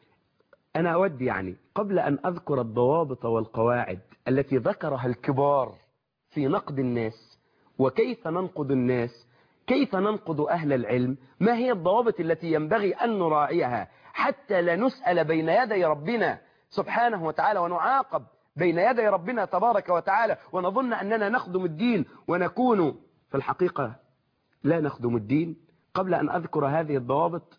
أنا أود يعني قبل أن أذكر الضوابط والقواعد التي ذكرها الكبار في نقد الناس وكيف ننقد الناس، كيف ننقد أهل العلم، ما هي الضوابط التي ينبغي أن نراعيها حتى لا نسأل بين يدي ربنا سبحانه وتعالى ونعاقب بين يدي ربنا تبارك وتعالى ونظن أننا نخدم الدين ونكون في الحقيقة لا نخدم الدين. قبل أن أذكر هذه الضوابط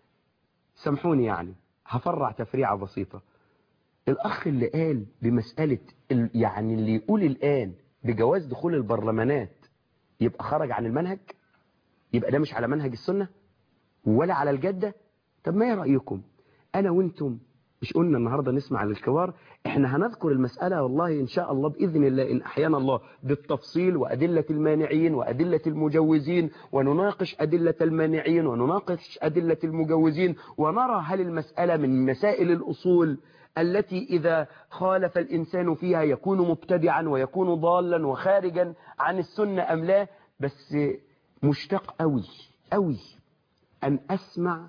سامحوني يعني هفرع تفريعة بسيطة. الأخ اللي قال بمسألة يعني اللي يقول الآن بجواز دخول البرلمانات يبقى خرج عن المنهج، يبقى ده مش على منهج السنة ولا على الجدة. طب ما رأيكم أنا وانتم مش قلنا النهاردة نسمع للكبار؟ احنا هنذكر المسألة والله إن شاء الله بإذن الله إن أحيانا الله بالتفصيل وأدلة المانعين وأدلة المجوزين، ونناقش أدلة المانعين ونناقش أدلة المجوزين، ونرى هل المسألة من مسائل الأصول التي إذا خالف الإنسان فيها يكون مبتدعا ويكون ضالا وخارجا عن السنة أم لا. بس مشتاق أوي أوي أن أسمع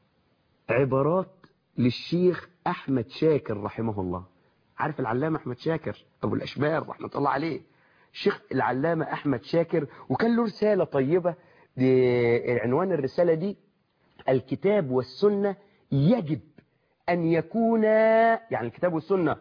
عبارات للشيخ أحمد شاكر رحمه الله. عارف العلامة أحمد شاكر أبو الأشبار رحمة الله عليه؟ الشيخ العلامة أحمد شاكر وكان له رسالة طيبة، عنوان الرسالة دي: الكتاب والسنة يجب أن يكونا، يعني الكتاب والسنة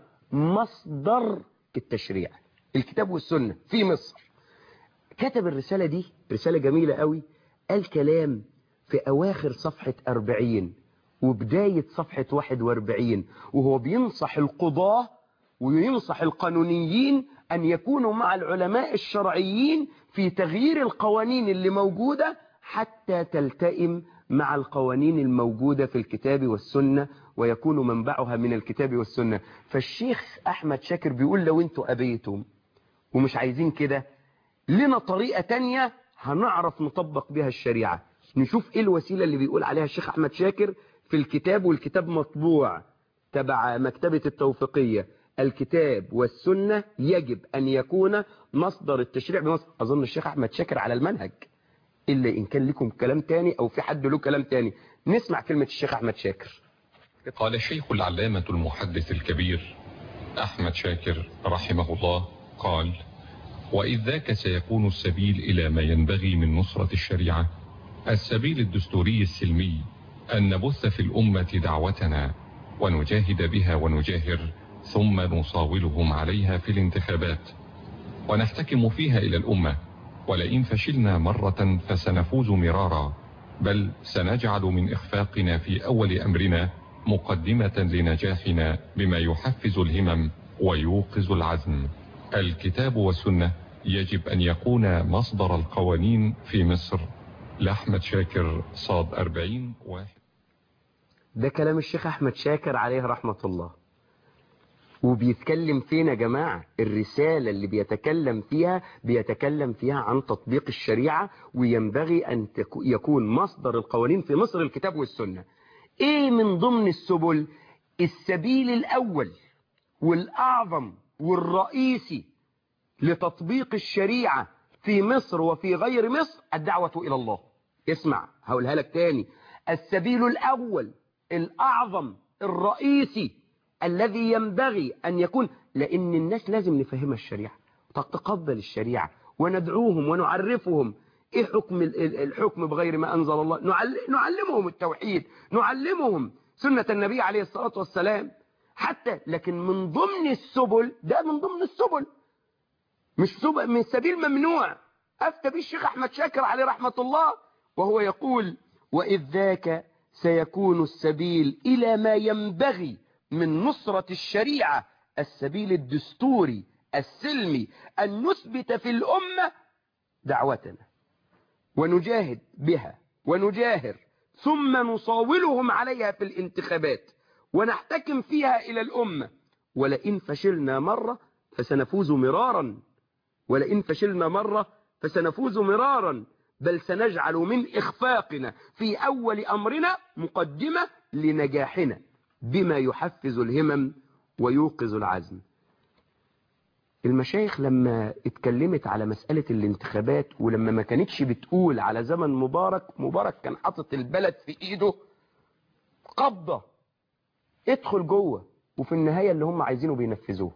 مصدر التشريع، الكتاب والسنة في مصر. كتب الرسالة دي رسالة جميلة قوي، قال كلام في أواخر صفحة أربعين وبداية صفحة واحد واربعين، وهو بينصح القضاة وينصح القانونيين أن يكونوا مع العلماء الشرعيين في تغيير القوانين اللي موجودة حتى تلتئم مع القوانين الموجودة في الكتاب والسنة ويكون منبعها من الكتاب والسنة. فالشيخ أحمد شاكر بيقول: لو انتوا أبيتم ومش عايزين كده، لنا طريقة تانية هنعرف نطبق بها الشريعة. نشوف ايه الوسيلة اللي بيقول عليها الشيخ أحمد شاكر في الكتاب، والكتاب مطبوع تبع مكتبة التوفيقية، الكتاب والسنة يجب أن يكون مصدر التشريع بمصر. أظن الشيخ أحمد شاكر على المنهج، إلا إن كان لكم كلام تاني أو في حد له كلام تاني. نسمع كلمة الشيخ أحمد شاكر. قال الشيخ العلامة المحدث الكبير أحمد شاكر رحمه الله قال: وإذ ذاك سيكون السبيل إلى ما ينبغي من نصرة الشريعة السبيل الدستوري السلمي، أن نبث في الأمة دعوتنا ونجاهد بها ونجاهر، ثم نصاولهم عليها في الانتخابات ونحتكم فيها إلى الأمة، ولئن فشلنا مرة فسنفوز مرارا، بل سنجعل من إخفاقنا في أول أمرنا مقدمة لنجاحنا بما يحفز الهمم ويوقظ العزم. الكتاب والسنة يجب أن يكون مصدر القوانين في مصر. لأحمد شاكر صاد أربعين واحد. ده كلام الشيخ أحمد شاكر عليه رحمة الله، وبيتكلم فينا يا جماعة. الرسالة اللي بيتكلم فيها بيتكلم فيها عن تطبيق الشريعة، وينبغي أن يكون مصدر القوانين في مصر الكتاب والسنة. ايه من ضمن السبل؟ السبيل الأول والأعظم والرئيسي لتطبيق الشريعة في مصر وفي غير مصر الدعوة إلى الله. اسمع هقولها لك تاني. السبيل الأول الأعظم الرئيسي الذي ينبغي أن يكون، لأن الناس لازم نفهمها الشريعة تتقبل الشريعة، وندعوهم ونعرفهم ايه حكم الحكم بغير ما أنزل الله، نعلمهم التوحيد، نعلمهم سنة النبي عليه الصلاة والسلام حتى. لكن من ضمن السبل، ده من ضمن السبل، مش سبل من سبيل ممنوع. أفتى به الشيخ أحمد شاكر عليه رحمة الله وهو يقول: وإذ ذاك سيكون السبيل إلى ما ينبغي من نصرة الشريعة السبيل الدستوري السلمي، أن نثبت في الأمة دعوتنا ونجاهد بها ونجاهر، ثم نصاولهم عليها في الانتخابات ونحتكم فيها إلى الأمة، ولئن فشلنا مرة فسنفوز مرارا، ولئن فشلنا مرة فسنفوز مرارا، بل سنجعل من إخفاقنا في أول أمرنا مقدمة لنجاحنا بما يحفز الهمم ويوقظ العزم. المشايخ لما اتكلمت على مسألة الانتخابات، ولما ما كانتش بتقول على زمن مبارك، مبارك كان حاطط البلد في ايده قبضة، ادخل جوه، وفي النهاية اللي هم عايزينه بينفذوه.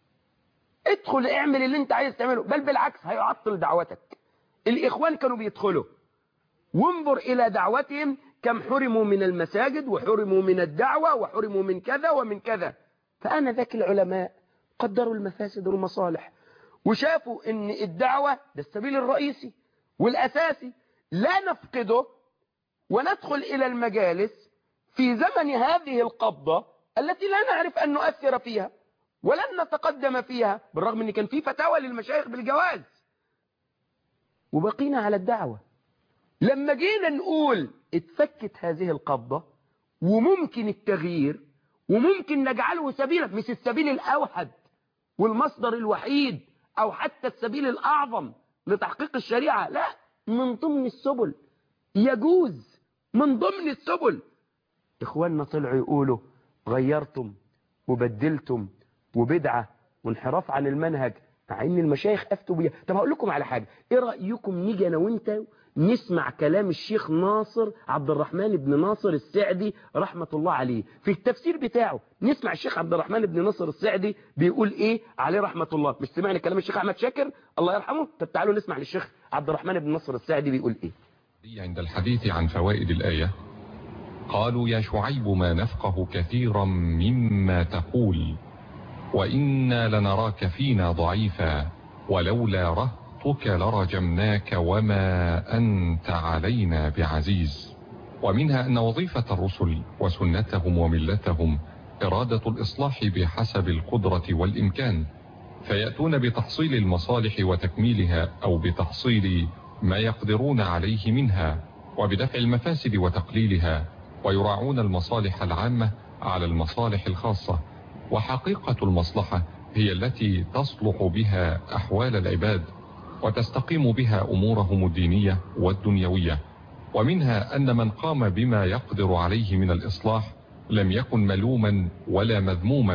ادخل اعمل اللي انت عايز تعمله، بل بالعكس هيعطل دعوتك. الاخوان كانوا بيدخلوا، وانظر الى دعوتهم كم حرموا من المساجد وحرموا من الدعوة وحرموا من كذا ومن كذا. فأنا ذاك العلماء قدروا المفاسد والمصالح، وشافوا ان الدعوة ده السبيل الرئيسي والأساسي، لا نفقده وندخل إلى المجالس في زمن هذه القبضة التي لا نعرف أن نؤثر فيها ولن نتقدم فيها، بالرغم أن كان في فتاوى للمشايخ بالجواز، وبقينا على الدعوة. لما جينا نقول اتفكت هذه القبضة وممكن التغيير وممكن نجعله سبيلا، مش السبيل الأوحد والمصدر الوحيد أو حتى السبيل الأعظم لتحقيق الشريعة، لا، من ضمن السبل، يجوز من ضمن السبل. إخواننا طلعوا يقولوا غيرتم وبدلتم وبدعة وانحراف عن المنهج، مع ان المشايخ افتوا بيها. طب هقول لكم على حاجة، ايه رأيكم نيجي انا وانت نسمع كلام الشيخ ناصر عبد الرحمن بن ناصر السعدي رحمة الله عليه في التفسير بتاعه؟ نسمع الشيخ عبد الرحمن بن ناصر السعدي بيقول ايه عليه رحمة الله. مش سمعنا كلام الشيخ احمد شاكر الله يرحمه؟ طب تعالوا نسمع للشيخ عبد الرحمن بن ناصر السعدي بيقول ايه. عند الحديث عن فوائد الآية قالوا: يا شعيب ما نفقه كثيرا مما تقول، وإنا لنراك فينا ضعيفا، ولولا رهطك لرجمناك وما أنت علينا بعزيز. ومنها أن وظيفة الرسل وسنتهم وملتهم إرادة الإصلاح بحسب القدرة والإمكان، فيأتون بتحصيل المصالح وتكميلها، أو بتحصيل ما يقدرون عليه منها، وبدفع المفاسد وتقليلها، ويراعون المصالح العامة على المصالح الخاصة. وحقيقة المصلحة هي التي تصلح بها أحوال العباد وتستقيم بها أمورهم الدينية والدنيوية. ومنها أن من قام بما يقدر عليه من الإصلاح لم يكن ملوما ولا مذموما،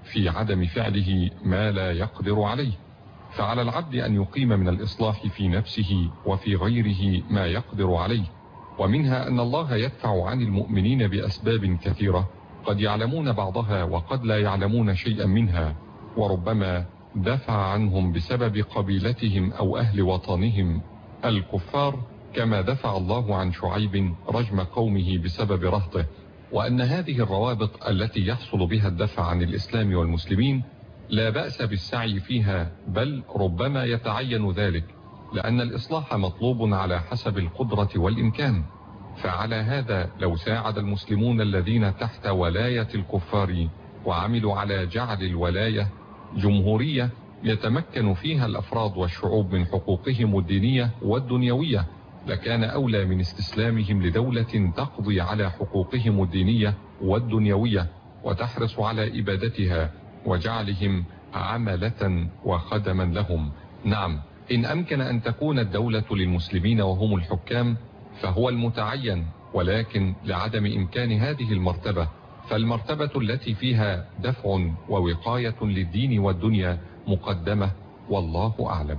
في عدم فعله ما لا يقدر عليه، فعلى العبد أن يقيم من الإصلاح في نفسه وفي غيره ما يقدر عليه. ومنها أن الله يدفع عن المؤمنين بأسباب كثيرة قد يعلمون بعضها وقد لا يعلمون شيئا منها، وربما دفع عنهم بسبب قبيلتهم أو أهل وطنهم الكفار، كما دفع الله عن شعيب رجم قومه بسبب رهطه. وأن هذه الروابط التي يحصل بها الدفع عن الإسلام والمسلمين لا بأس بالسعي فيها، بل ربما يتعين ذلك، لأن الإصلاح مطلوب على حسب القدرة والإمكان. فعلى هذا لو ساعد المسلمون الذين تحت ولاية الكفار وعملوا على جعل الولاية جمهورية يتمكن فيها الأفراد والشعوب من حقوقهم الدينية والدنيوية، لكان أولى من استسلامهم لدولة تقضي على حقوقهم الدينية والدنيوية وتحرص على إبادتها وجعلهم عملة وخدما لهم. نعم، إن أمكن أن تكون الدولة للمسلمين وهم الحكام فهو المتعين، ولكن لعدم إمكان هذه المرتبة، فالمرتبة التي فيها دفع ووقاية للدين والدنيا مقدمة، والله أعلم.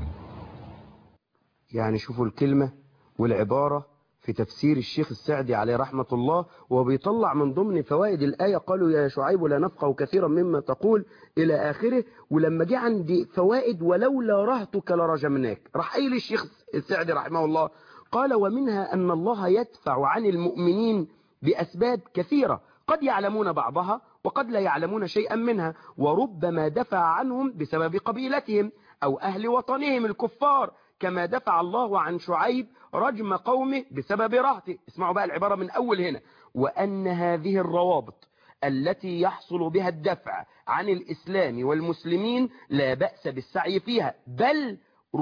يعني شوفوا الكلمة والعبارة في تفسير الشيخ السعدي عليه رحمة الله، وبيطلع من ضمن فوائد الآية قالوا يا شعيب لا نفقه كثيرا مما تقول إلى آخره. ولما جه عندي فوائد ولولا رهتك لرجمناك، راح قايل الشيخ السعدي رحمه الله قال ومنها أن الله يدفع عن المؤمنين بأسباب كثيرة قد يعلمون بعضها وقد لا يعلمون شيئا منها، وربما دفع عنهم بسبب قبيلتهم أو أهل وطنهم الكفار، كما دفع الله عن شعيب رجم قومه بسبب رهته. اسمعوا بقى العبارة من أول هنا. وأن هذه الروابط التي يحصل بها الدفع عن الإسلام والمسلمين لا بأس بالسعي فيها، بل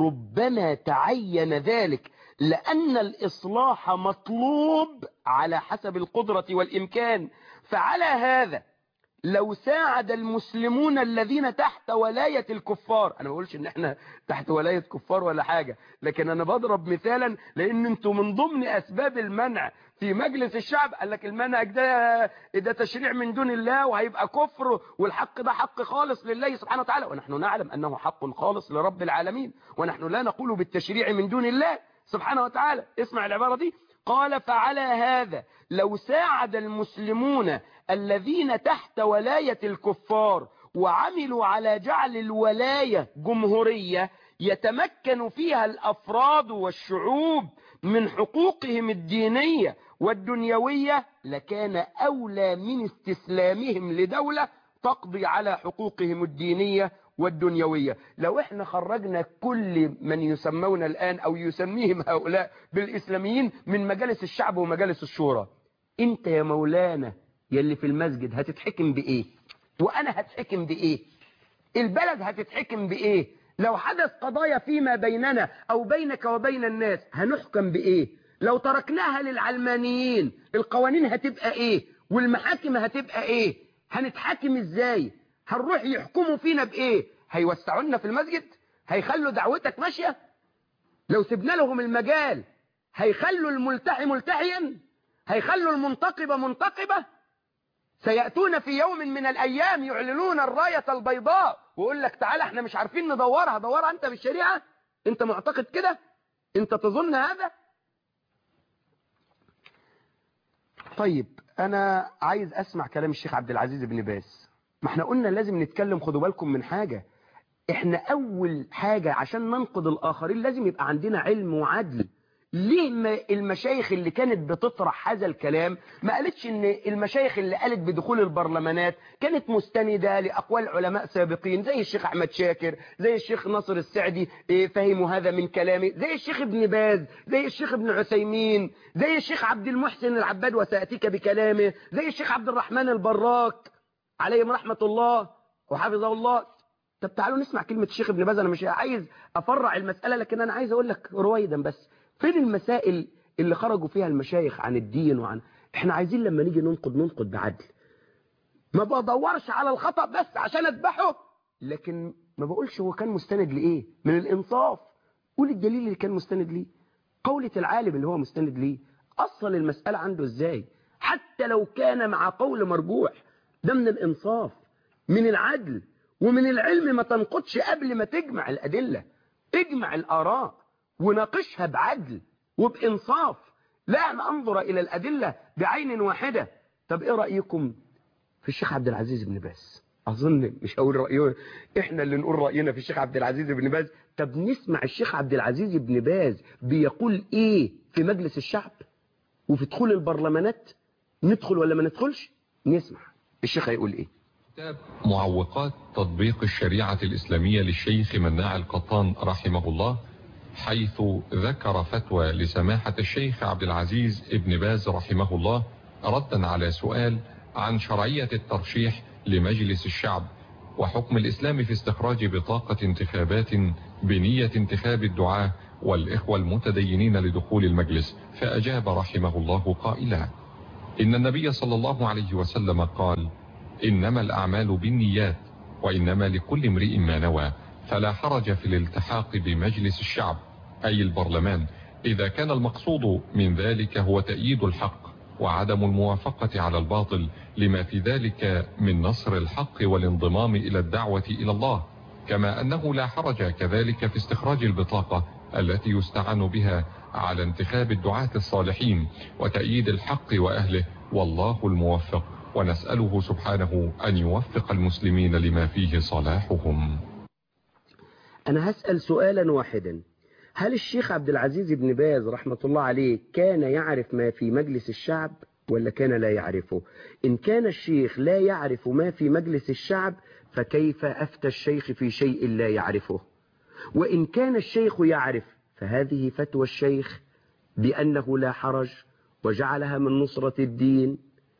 ربما تعين ذلك، لأن الإصلاح مطلوب على حسب القدرة والإمكان. فعلى هذا لو ساعد المسلمون الذين تحت ولاية الكفار، أنا ما بقولش إن إحنا تحت ولاية كفار ولا حاجة، لكن أنا بضرب مثالا لأن أنتم من ضمن أسباب المنع في مجلس الشعب قال لك المنهج ده ده تشريع من دون الله وهيبقى كفر، والحق ده حق خالص لله سبحانه وتعالى، ونحن نعلم أنه حق خالص لرب العالمين، ونحن لا نقول بالتشريع من دون الله سبحانه وتعالى. اسمع العبارة دي، قال فعلى هذا لو ساعد المسلمون الذين تحت ولاية الكفار وعملوا على جعل الولاية جمهورية يتمكن فيها الأفراد والشعوب من حقوقهم الدينية والدنيوية، لكان أولى من استسلامهم لدولة تقضي على حقوقهم الدينية والدنيوية. لو احنا خرجنا كل من يسمون الآن أو يسميهم هؤلاء بالإسلاميين من مجالس الشعب ومجالس الشورى، انت يا مولانا يلي في المسجد هتتحكم بإيه؟ وأنا هتحكم بإيه؟ البلد هتتحكم بإيه؟ لو حدث قضايا فيما بيننا أو بينك وبين الناس هنحكم بإيه؟ لو تركناها للعلمانيين القوانين هتبقى إيه؟ والمحاكم هتبقى إيه؟ هنتحاكم إزاي؟ هنروح يحكموا فينا بإيه؟ هيوسعوا لنا في المسجد؟ هيخلوا دعوتك ماشية؟ لو سبنا لهم المجال هيخلوا الملتحي ملتحيا؟ هيخلوا المنتقبة منتقبة؟ سيأتون في يوم من الأيام يعلنون الراية البيضاء ويقول لك تعالى احنا مش عارفين ندورها، دورها انت بالشريعة؟ انت معتقد كده؟ انت تظن هذا؟ طيب انا عايز اسمع كلام الشيخ عبد العزيز بن باز. ما احنا قلنا لازم نتكلم، خدوا بالكم من حاجة، احنا اول حاجة عشان ننقذ الاخرين لازم يبقى عندنا علم وعدل. ليه ما المشايخ اللي كانت بتطرح هذا الكلام ما قالتش ان المشايخ اللي قالت بدخول البرلمانات كانت مستندة لأقوال علماء سابقين زي الشيخ أحمد شاكر، زي الشيخ ناصر السعدي فهموا هذا من كلامه، زي الشيخ ابن باز، زي الشيخ ابن عثيمين، زي الشيخ عبد المحسن العباد وسأتيك بكلامه، زي الشيخ عبد الرحمن البراك عليهم رحمة الله وحفظه الله. طب تعالوا نسمع كلمة الشيخ ابن باز. أنا مش عايز أفرع المسألة، لكن أنا عايز أقول لك رويدا بس فين المسائل اللي خرجوا فيها المشايخ عن الدين وعن احنا عايزين لما نيجي ننقد ننقد بعدل. ما بدورش على الخطأ بس عشان اذبحه، لكن ما بقولش هو كان مستند لإيه من الإنصاف. قول الدليل اللي كان مستند ليه، قولة العالم اللي هو مستند ليه، أصل المسألة عنده إزاي، حتى لو كان مع قول مرجوح، ده من الإنصاف. من العدل ومن العلم ما تنقضش قبل ما تجمع الأدلة. اجمع الآراء وناقشها بعدل وبإنصاف، لا أن أنظر إلى الأدلة بعين واحدة. طب إيه رأيكم في الشيخ عبد العزيز بن باز؟ أظن مش هقول رأيه، إحنا اللي نقول رأينا في الشيخ عبد العزيز بن باز. طب نسمع الشيخ عبد العزيز بن باز بيقول إيه في مجلس الشعب وفي دخول البرلمانات. ندخل ولا ما ندخلش؟ نسمع الشيخ هيقول إيه. كتاب معوقات تطبيق الشريعة الإسلامية للشيخ مناع القطان رحمه الله، حيث ذكر فتوى لسماحة الشيخ عبد العزيز ابن باز رحمه الله ردا على سؤال عن شرعية الترشيح لمجلس الشعب وحكم الإسلام في استخراج بطاقة انتخابات بنية انتخاب الدعاة والإخوة المتدينين لدخول المجلس. فأجاب رحمه الله قائلا: إن النبي صلى الله عليه وسلم قال: إنما الأعمال بالنيات وإنما لكل امرئ ما نوى، فلا حرج في الالتحاق بمجلس الشعب أي البرلمان إذا كان المقصود من ذلك هو تأييد الحق وعدم الموافقة على الباطل، لما في ذلك من نصر الحق والانضمام إلى الدعوة إلى الله، كما أنه لا حرج كذلك في استخراج البطاقة التي يستعان بها على انتخاب الدعاة الصالحين وتأييد الحق وأهله، والله الموفق، ونسأله سبحانه أن يوفق المسلمين لما فيه صلاحهم. أنا هسأل سؤالا واحدا: هل الشيخ عبد العزيز بن باز رحمة الله عليه كان يعرف ما في مجلس الشعب ولا كان لا يعرفه؟ إن كان الشيخ لا يعرف ما في مجلس الشعب فكيف أفتى الشيخ في شيء لا يعرفه؟ وإن كان الشيخ يعرف فهذه فتوى الشيخ بأنه لا حرج وجعلها من نصرة الدين.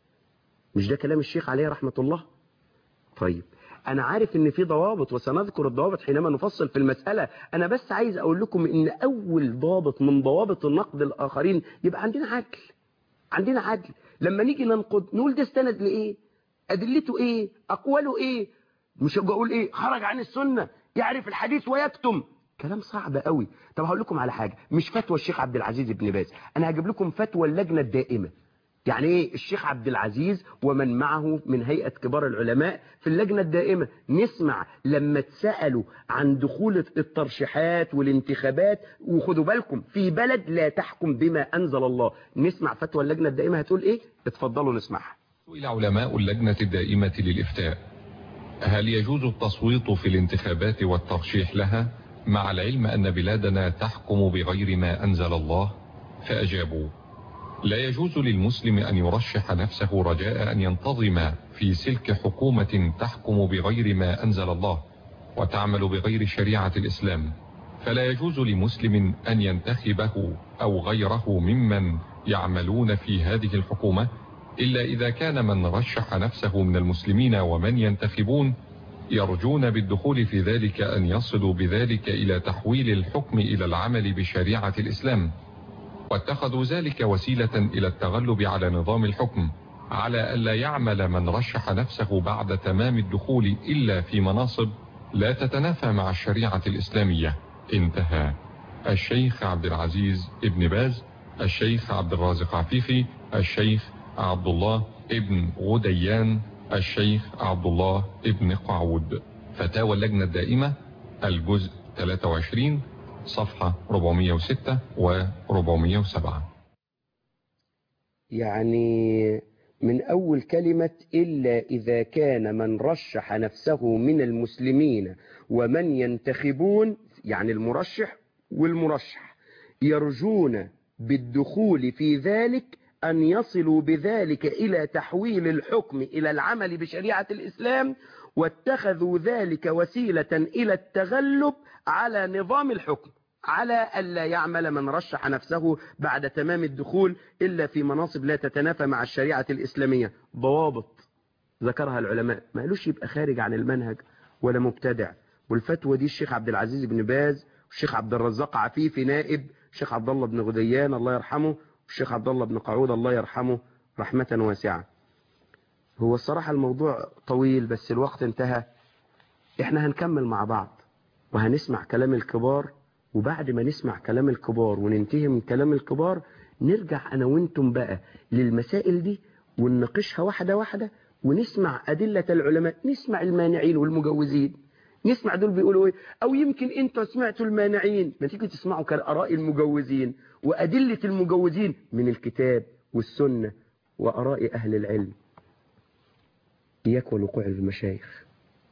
مش ده كلام الشيخ عليه رحمة الله؟ طيب أنا عارف إن في ضوابط وسنذكر الضوابط حينما نفصل في المسألة. أنا بس عايز أقول لكم إن أول ضابط من ضوابط النقد الآخرين يبقى عندنا عدل. عندنا عدل. لما نيجي ننقد نقول ده استند لإيه؟ أدلته إيه؟ أقواله إيه؟ مش أقول إيه؟ خرج عن السنة، يعرف الحديث ويكتم. كلام صعب قوي. طب هقول لكم على حاجة، مش فتوى الشيخ عبد العزيز بن باز، أنا هجيب لكم فتوى اللجنة الدائمة. يعني ايه الشيخ عبد العزيز ومن معه من هيئة كبار العلماء في اللجنة الدائمة؟ نسمع لما تسألوا عن دخول الترشيحات والانتخابات، وخدوا بالكم في بلد لا تحكم بما أنزل الله، نسمع فتوى اللجنة الدائمة هتقول ايه؟ اتفضلوا نسمعها. سئل علماء اللجنة الدائمة للإفتاء: هل يجوز التصويت في الانتخابات والترشيح لها مع العلم أن بلادنا تحكم بغير ما أنزل الله؟ فأجابوا: لا يجوز للمسلم أن يرشح نفسه رجاء أن ينتظم في سلك حكومة تحكم بغير ما أنزل الله وتعمل بغير شريعة الإسلام، فلا يجوز لمسلم أن ينتخبه أو غيره ممن يعملون في هذه الحكومة إلا إذا كان من رشح نفسه من المسلمين ومن ينتخبون يرجون بالدخول في ذلك أن يصلوا بذلك إلى تحويل الحكم إلى العمل بشريعة الإسلام، واتخذوا ذلك وسيلة إلى التغلب على نظام الحكم، على ألا يعمل من رشح نفسه بعد تمام الدخول إلا في مناصب لا تتنافى مع الشريعة الإسلامية. انتهى. الشيخ عبد العزيز ابن باز، الشيخ عبد الرازق عفيفي، الشيخ عبد الله ابن غديان، الشيخ عبد الله ابن قعود. فتاوى اللجنة الدائمة الجزء ثلاثة وعشرين صفحة أربعمائة وستة و أربعمائة وسبعة. يعني من أول كلمة إلا إذا كان من رشح نفسه من المسلمين ومن ينتخبون، يعني المرشح والمرشح يرجون بالدخول في ذلك أن يصلوا بذلك إلى تحويل الحكم إلى العمل بشريعة الإسلام، واتخذوا ذلك وسيلة إلى التغلب على نظام الحكم، على ألا يعمل من رشح نفسه بعد تمام الدخول إلا في مناصب لا تتنافى مع الشريعة الإسلامية. ضوابط ذكرها العلماء، ما قالوش يبقى خارج عن المنهج ولا مبتدع. والفتوى دي الشيخ عبد العزيز بن باز والشيخ عبد الرزاق عفيفي نائب، الشيخ عبد الله بن غديان الله يرحمه، والشيخ عبد الله بن قعود الله يرحمه رحمة واسعة. هو الصراحة الموضوع طويل بس الوقت انتهى. احنا هنكمل مع بعض وهنسمع كلام الكبار، وبعد ما نسمع كلام الكبار وننتهي من كلام الكبار نرجع أنا وانتم بقى للمسائل دي ونناقشها واحدة واحدة ونسمع أدلة العلماء، نسمع المانعين والمجوزين، نسمع دول بيقولوا ايه، او يمكن انتوا سمعتوا المانعين، ما تيجي تسمعوا كآراء المجوزين وأدلة المجوزين من الكتاب والسنة وآراء أهل العلم. إياك والوقوع في المشايخ،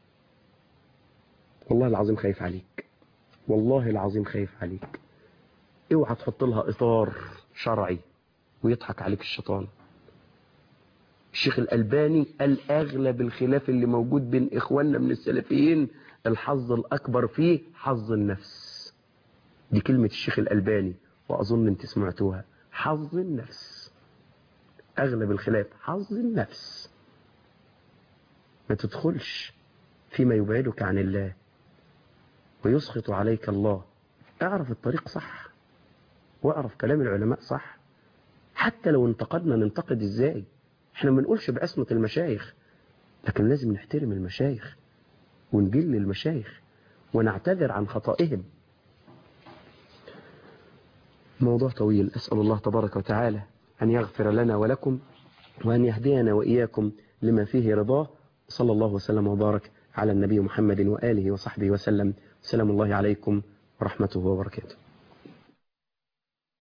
والله العظيم خايف عليك، والله العظيم خايف عليك. اوعى تحط لها إطار شرعي ويضحك عليك الشيطان. الشيخ الألباني قال أغلب الخلاف اللي موجود بين إخواننا من السلفيين الحظ الأكبر فيه حظ النفس. دي كلمة الشيخ الألباني وأظن أنت سمعتوها، حظ النفس. أغلب الخلاف حظ النفس. ما تدخلش فيما يبعدك عن الله ويسخط عليك الله. اعرف الطريق صح واعرف كلام العلماء صح. حتى لو انتقدنا ننتقد ازاي؟ احنا ما نقولش بعصمة المشايخ، لكن لازم نحترم المشايخ ونجل المشايخ ونعتذر عن خطائهم. موضوع طويل، أسأل الله تبارك وتعالى أن يغفر لنا ولكم وأن يهدينا وإياكم لما فيه رضاه. صلى الله وسلم وبارك على النبي محمد وآله وصحبه وسلم. سلام الله عليكم ورحمته وبركاته.